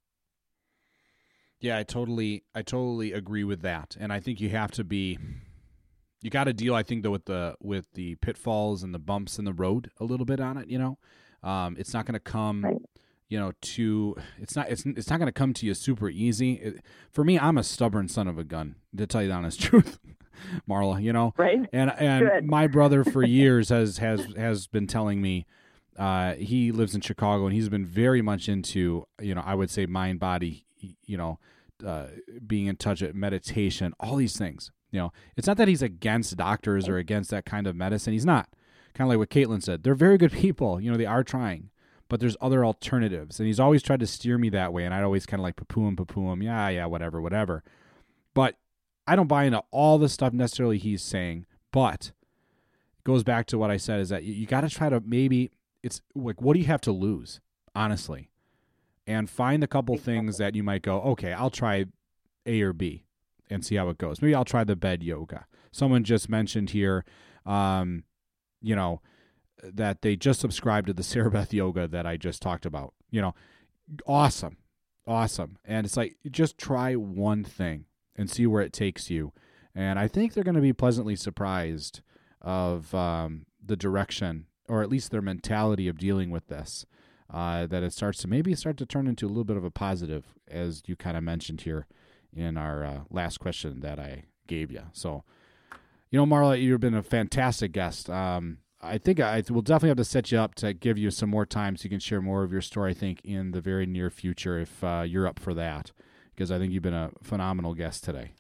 Yeah, I totally, I totally agree with that, and I think you have to be, you got to deal, I think, though, with the with the pitfalls and the bumps in the road a little bit on it. You know, um, it's not going to come, right. you know, to it's not it's it's not going to come to you super easy. It, for me, I'm a stubborn son of a gun, to tell you the honest truth. Marla, you know, right? And and Good. My brother for years has has has been telling me, uh, he lives in Chicago and he's been very much into, you know, I would say mind body, you know, uh, being in touch with meditation, all these things. You know, it's not that he's against doctors or against that kind of medicine. He's not. Kind of like what Caitlin said. They're very good people. You know, they are trying, but there's other alternatives. And he's always tried to steer me that way. And I'd always kind of like poo-poo him, poo-poo him. Yeah, yeah, whatever, whatever. But I don't buy into all the stuff necessarily he's saying, but it goes back to what I said, is that you, you got to try to maybe, it's like, what do you have to lose, honestly? And find a couple exactly. things that you might go, okay, I'll try A or B and see how it goes. Maybe I'll try the bed yoga. Someone just mentioned here, um, you know, that they just subscribed to the Sarah Beth yoga that I just talked about. You know, awesome, awesome. And it's like, just try one thing and see where it takes you. And I think they're going to be pleasantly surprised of um, the direction, or at least their mentality of dealing with this, uh, that it starts to maybe start to turn into a little bit of a positive, as you kind of mentioned here in our uh, last question that I gave you. So, you know, Marla, you've been a fantastic guest. Um, I think I will definitely have to set you up to give you some more time so you can share more of your story, I think, in the very near future, if uh, you're up for that, because I think you've been a phenomenal guest today.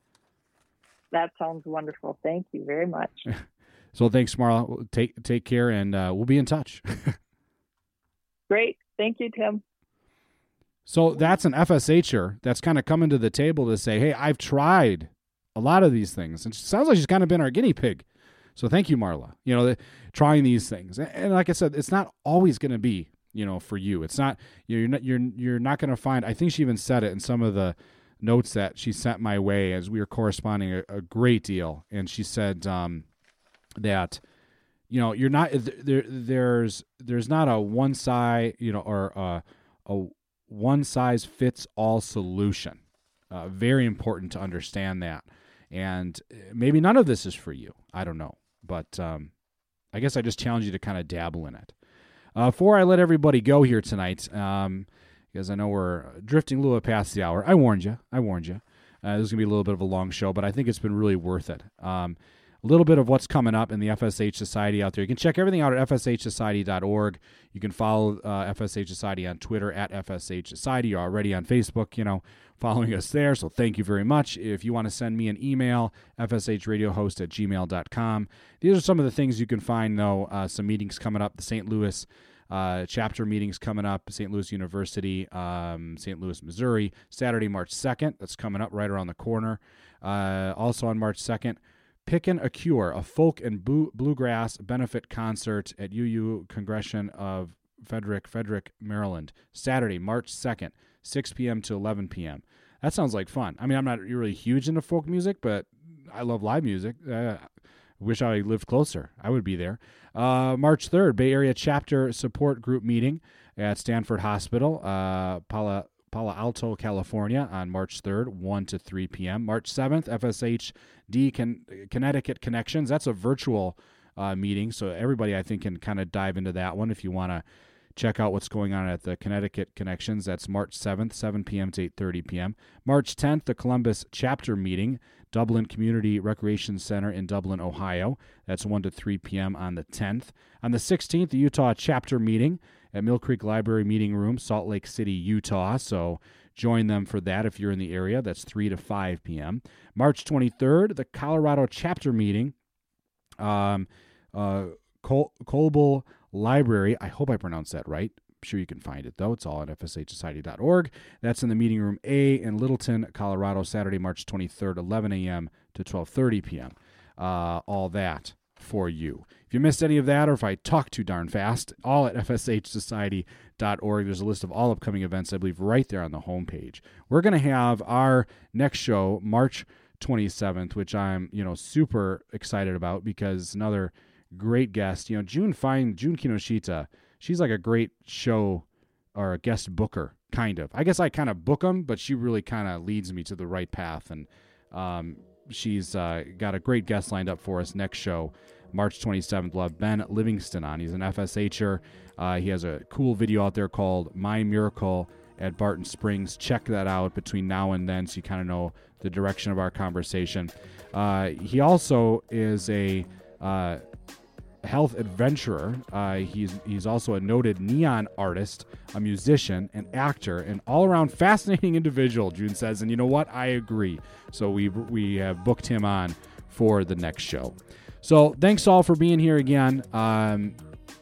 That sounds wonderful. Thank you very much. So thanks, Marla. Take take care, and uh, we'll be in touch. Great. Thank you, Tim. So that's an F S H-er that's kind of coming to the table to say, hey, I've tried a lot of these things. And it sounds like she's kind of been our guinea pig. So thank you, Marla, you know, the, trying these things. And, and like I said, it's not always going to be, you know, for you. It's not, you're not, you're, you're not going to find, I think she even said it in some of the notes that she sent my way as we were corresponding a, a great deal. And she said um, that, you know, you're not, there, there's, there's not a one size, you know, or a, a one size fits all solution. Uh, very important to understand that. And maybe none of this is for you. I don't know. But um, I guess I just challenge you to kind of dabble in it. Uh, before I let everybody go here tonight, um, because I know we're drifting a little bit past the hour, I warned you. I warned you. Uh, this is going to be a little bit of a long show, but I think it's been really worth it. Um, a little bit of what's coming up in the F S H Society out there. You can check everything out at f s h society dot org. You can follow uh, F S H Society on Twitter at F S H Society. You're already on Facebook, you know, following us there, so thank you very much. If you want to send me an email, f s h radio host at gmail dot com. These are some of the things you can find, though. Uh, some meetings coming up. The Saint Louis uh, chapter meetings coming up. Saint Louis University, um, Saint Louis, Missouri, Saturday, March second. That's coming up right around the corner. Uh, also on March second, Pickin' a Cure, a folk and bluegrass benefit concert at U U Congregation of Frederick, Frederick, Maryland. Saturday, March second, six p.m. to eleven p.m. That sounds like fun. I mean, I'm not really huge into folk music, but I love live music. Uh, wish I lived closer. I would be there. Uh, March third, Bay Area Chapter Support Group meeting at Stanford Hospital, uh, Palo, Palo Alto, California, on March third, one to three p.m. March seventh, F S H D Con- Connecticut Connections. That's a virtual uh, meeting, so everybody, I think, can kind of dive into that one if you want to check out what's going on at the Connecticut Connections. That's March seventh, seven p.m. to eight thirty p.m. March tenth, the Columbus Chapter meeting, Dublin Community Recreation Center in Dublin, Ohio. That's one to three p.m. on the tenth. On the sixteenth, the Utah Chapter meeting at Mill Creek Library Meeting Room, Salt Lake City, Utah. So join them for that if you're in the area. That's three to five p.m. March twenty-third, the Colorado chapter meeting. Um, uh, Col- Colble Library. I hope I pronounced that right. I'm sure you can find it, though. It's all at f s h society dot org. That's in the Meeting Room A in Littleton, Colorado, Saturday, March twenty-third, eleven a.m. to twelve thirty p.m. Uh, all that for you. If you missed any of that, or if I talk too darn fast, all at f s h society dot org. There's a list of all upcoming events, I believe, right there on the homepage. We're going to have our next show, March twenty-seventh, which I'm, you know, super excited about because another great guest. You know, June Fine, June Kinoshita, she's like a great show or a guest booker, kind of. I guess I kind of book them, but she really kind of leads me to the right path. And um, she's uh, got a great guest lined up for us next show, March twenty-seventh. We'll have Ben Livingston on. He's an F S H-er. Uh, he has a cool video out there called My Miracle at Barton Springs. Check that out between now and then so you kind of know the direction of our conversation. Uh, he also is a uh, health adventurer. Uh, he's he's also a noted neon artist, a musician, an actor, an all-around fascinating individual, June says. And you know what? I agree. So we we have booked him on for the next show. So thanks all for being here again. Um,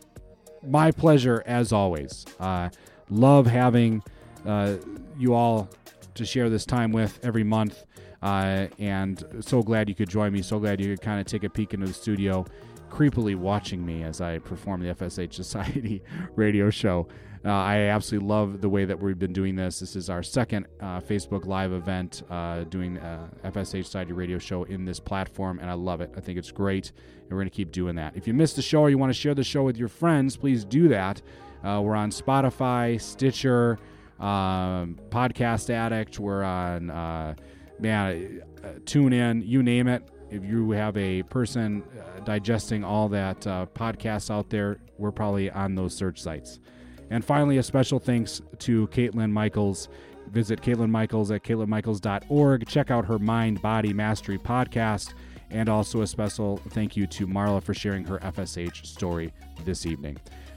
my pleasure as always. Uh, love having uh, you all to share this time with every month. Uh, and so glad you could join me. So glad you could kind of take a peek into the studio, creepily watching me as I perform the F S H Society radio show. Uh, I absolutely love the way that we've been doing this. This is our second uh, Facebook Live event uh, doing uh, F S H Society radio show in this platform, and I love it. I think it's great, and we're going to keep doing that. If you missed the show or you want to share the show with your friends, please do that. Uh, we're on Spotify, Stitcher, um, Podcast Addict. We're on, uh, man, uh, TuneIn, you name it. If you have a person uh, digesting all that uh, podcasts out there, we're probably on those search sites. And finally, a special thanks to Caitlin Michaels. Visit Caitlin Michaels at caitlin michaels dot org. Check out her Mind Body Mastery podcast. And also a special thank you to Marla for sharing her F S H story this evening.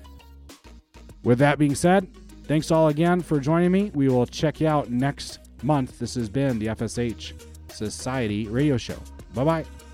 With that being said, thanks all again for joining me. We will check you out next month. This has been the F S H Society Radio Show. Bye-bye.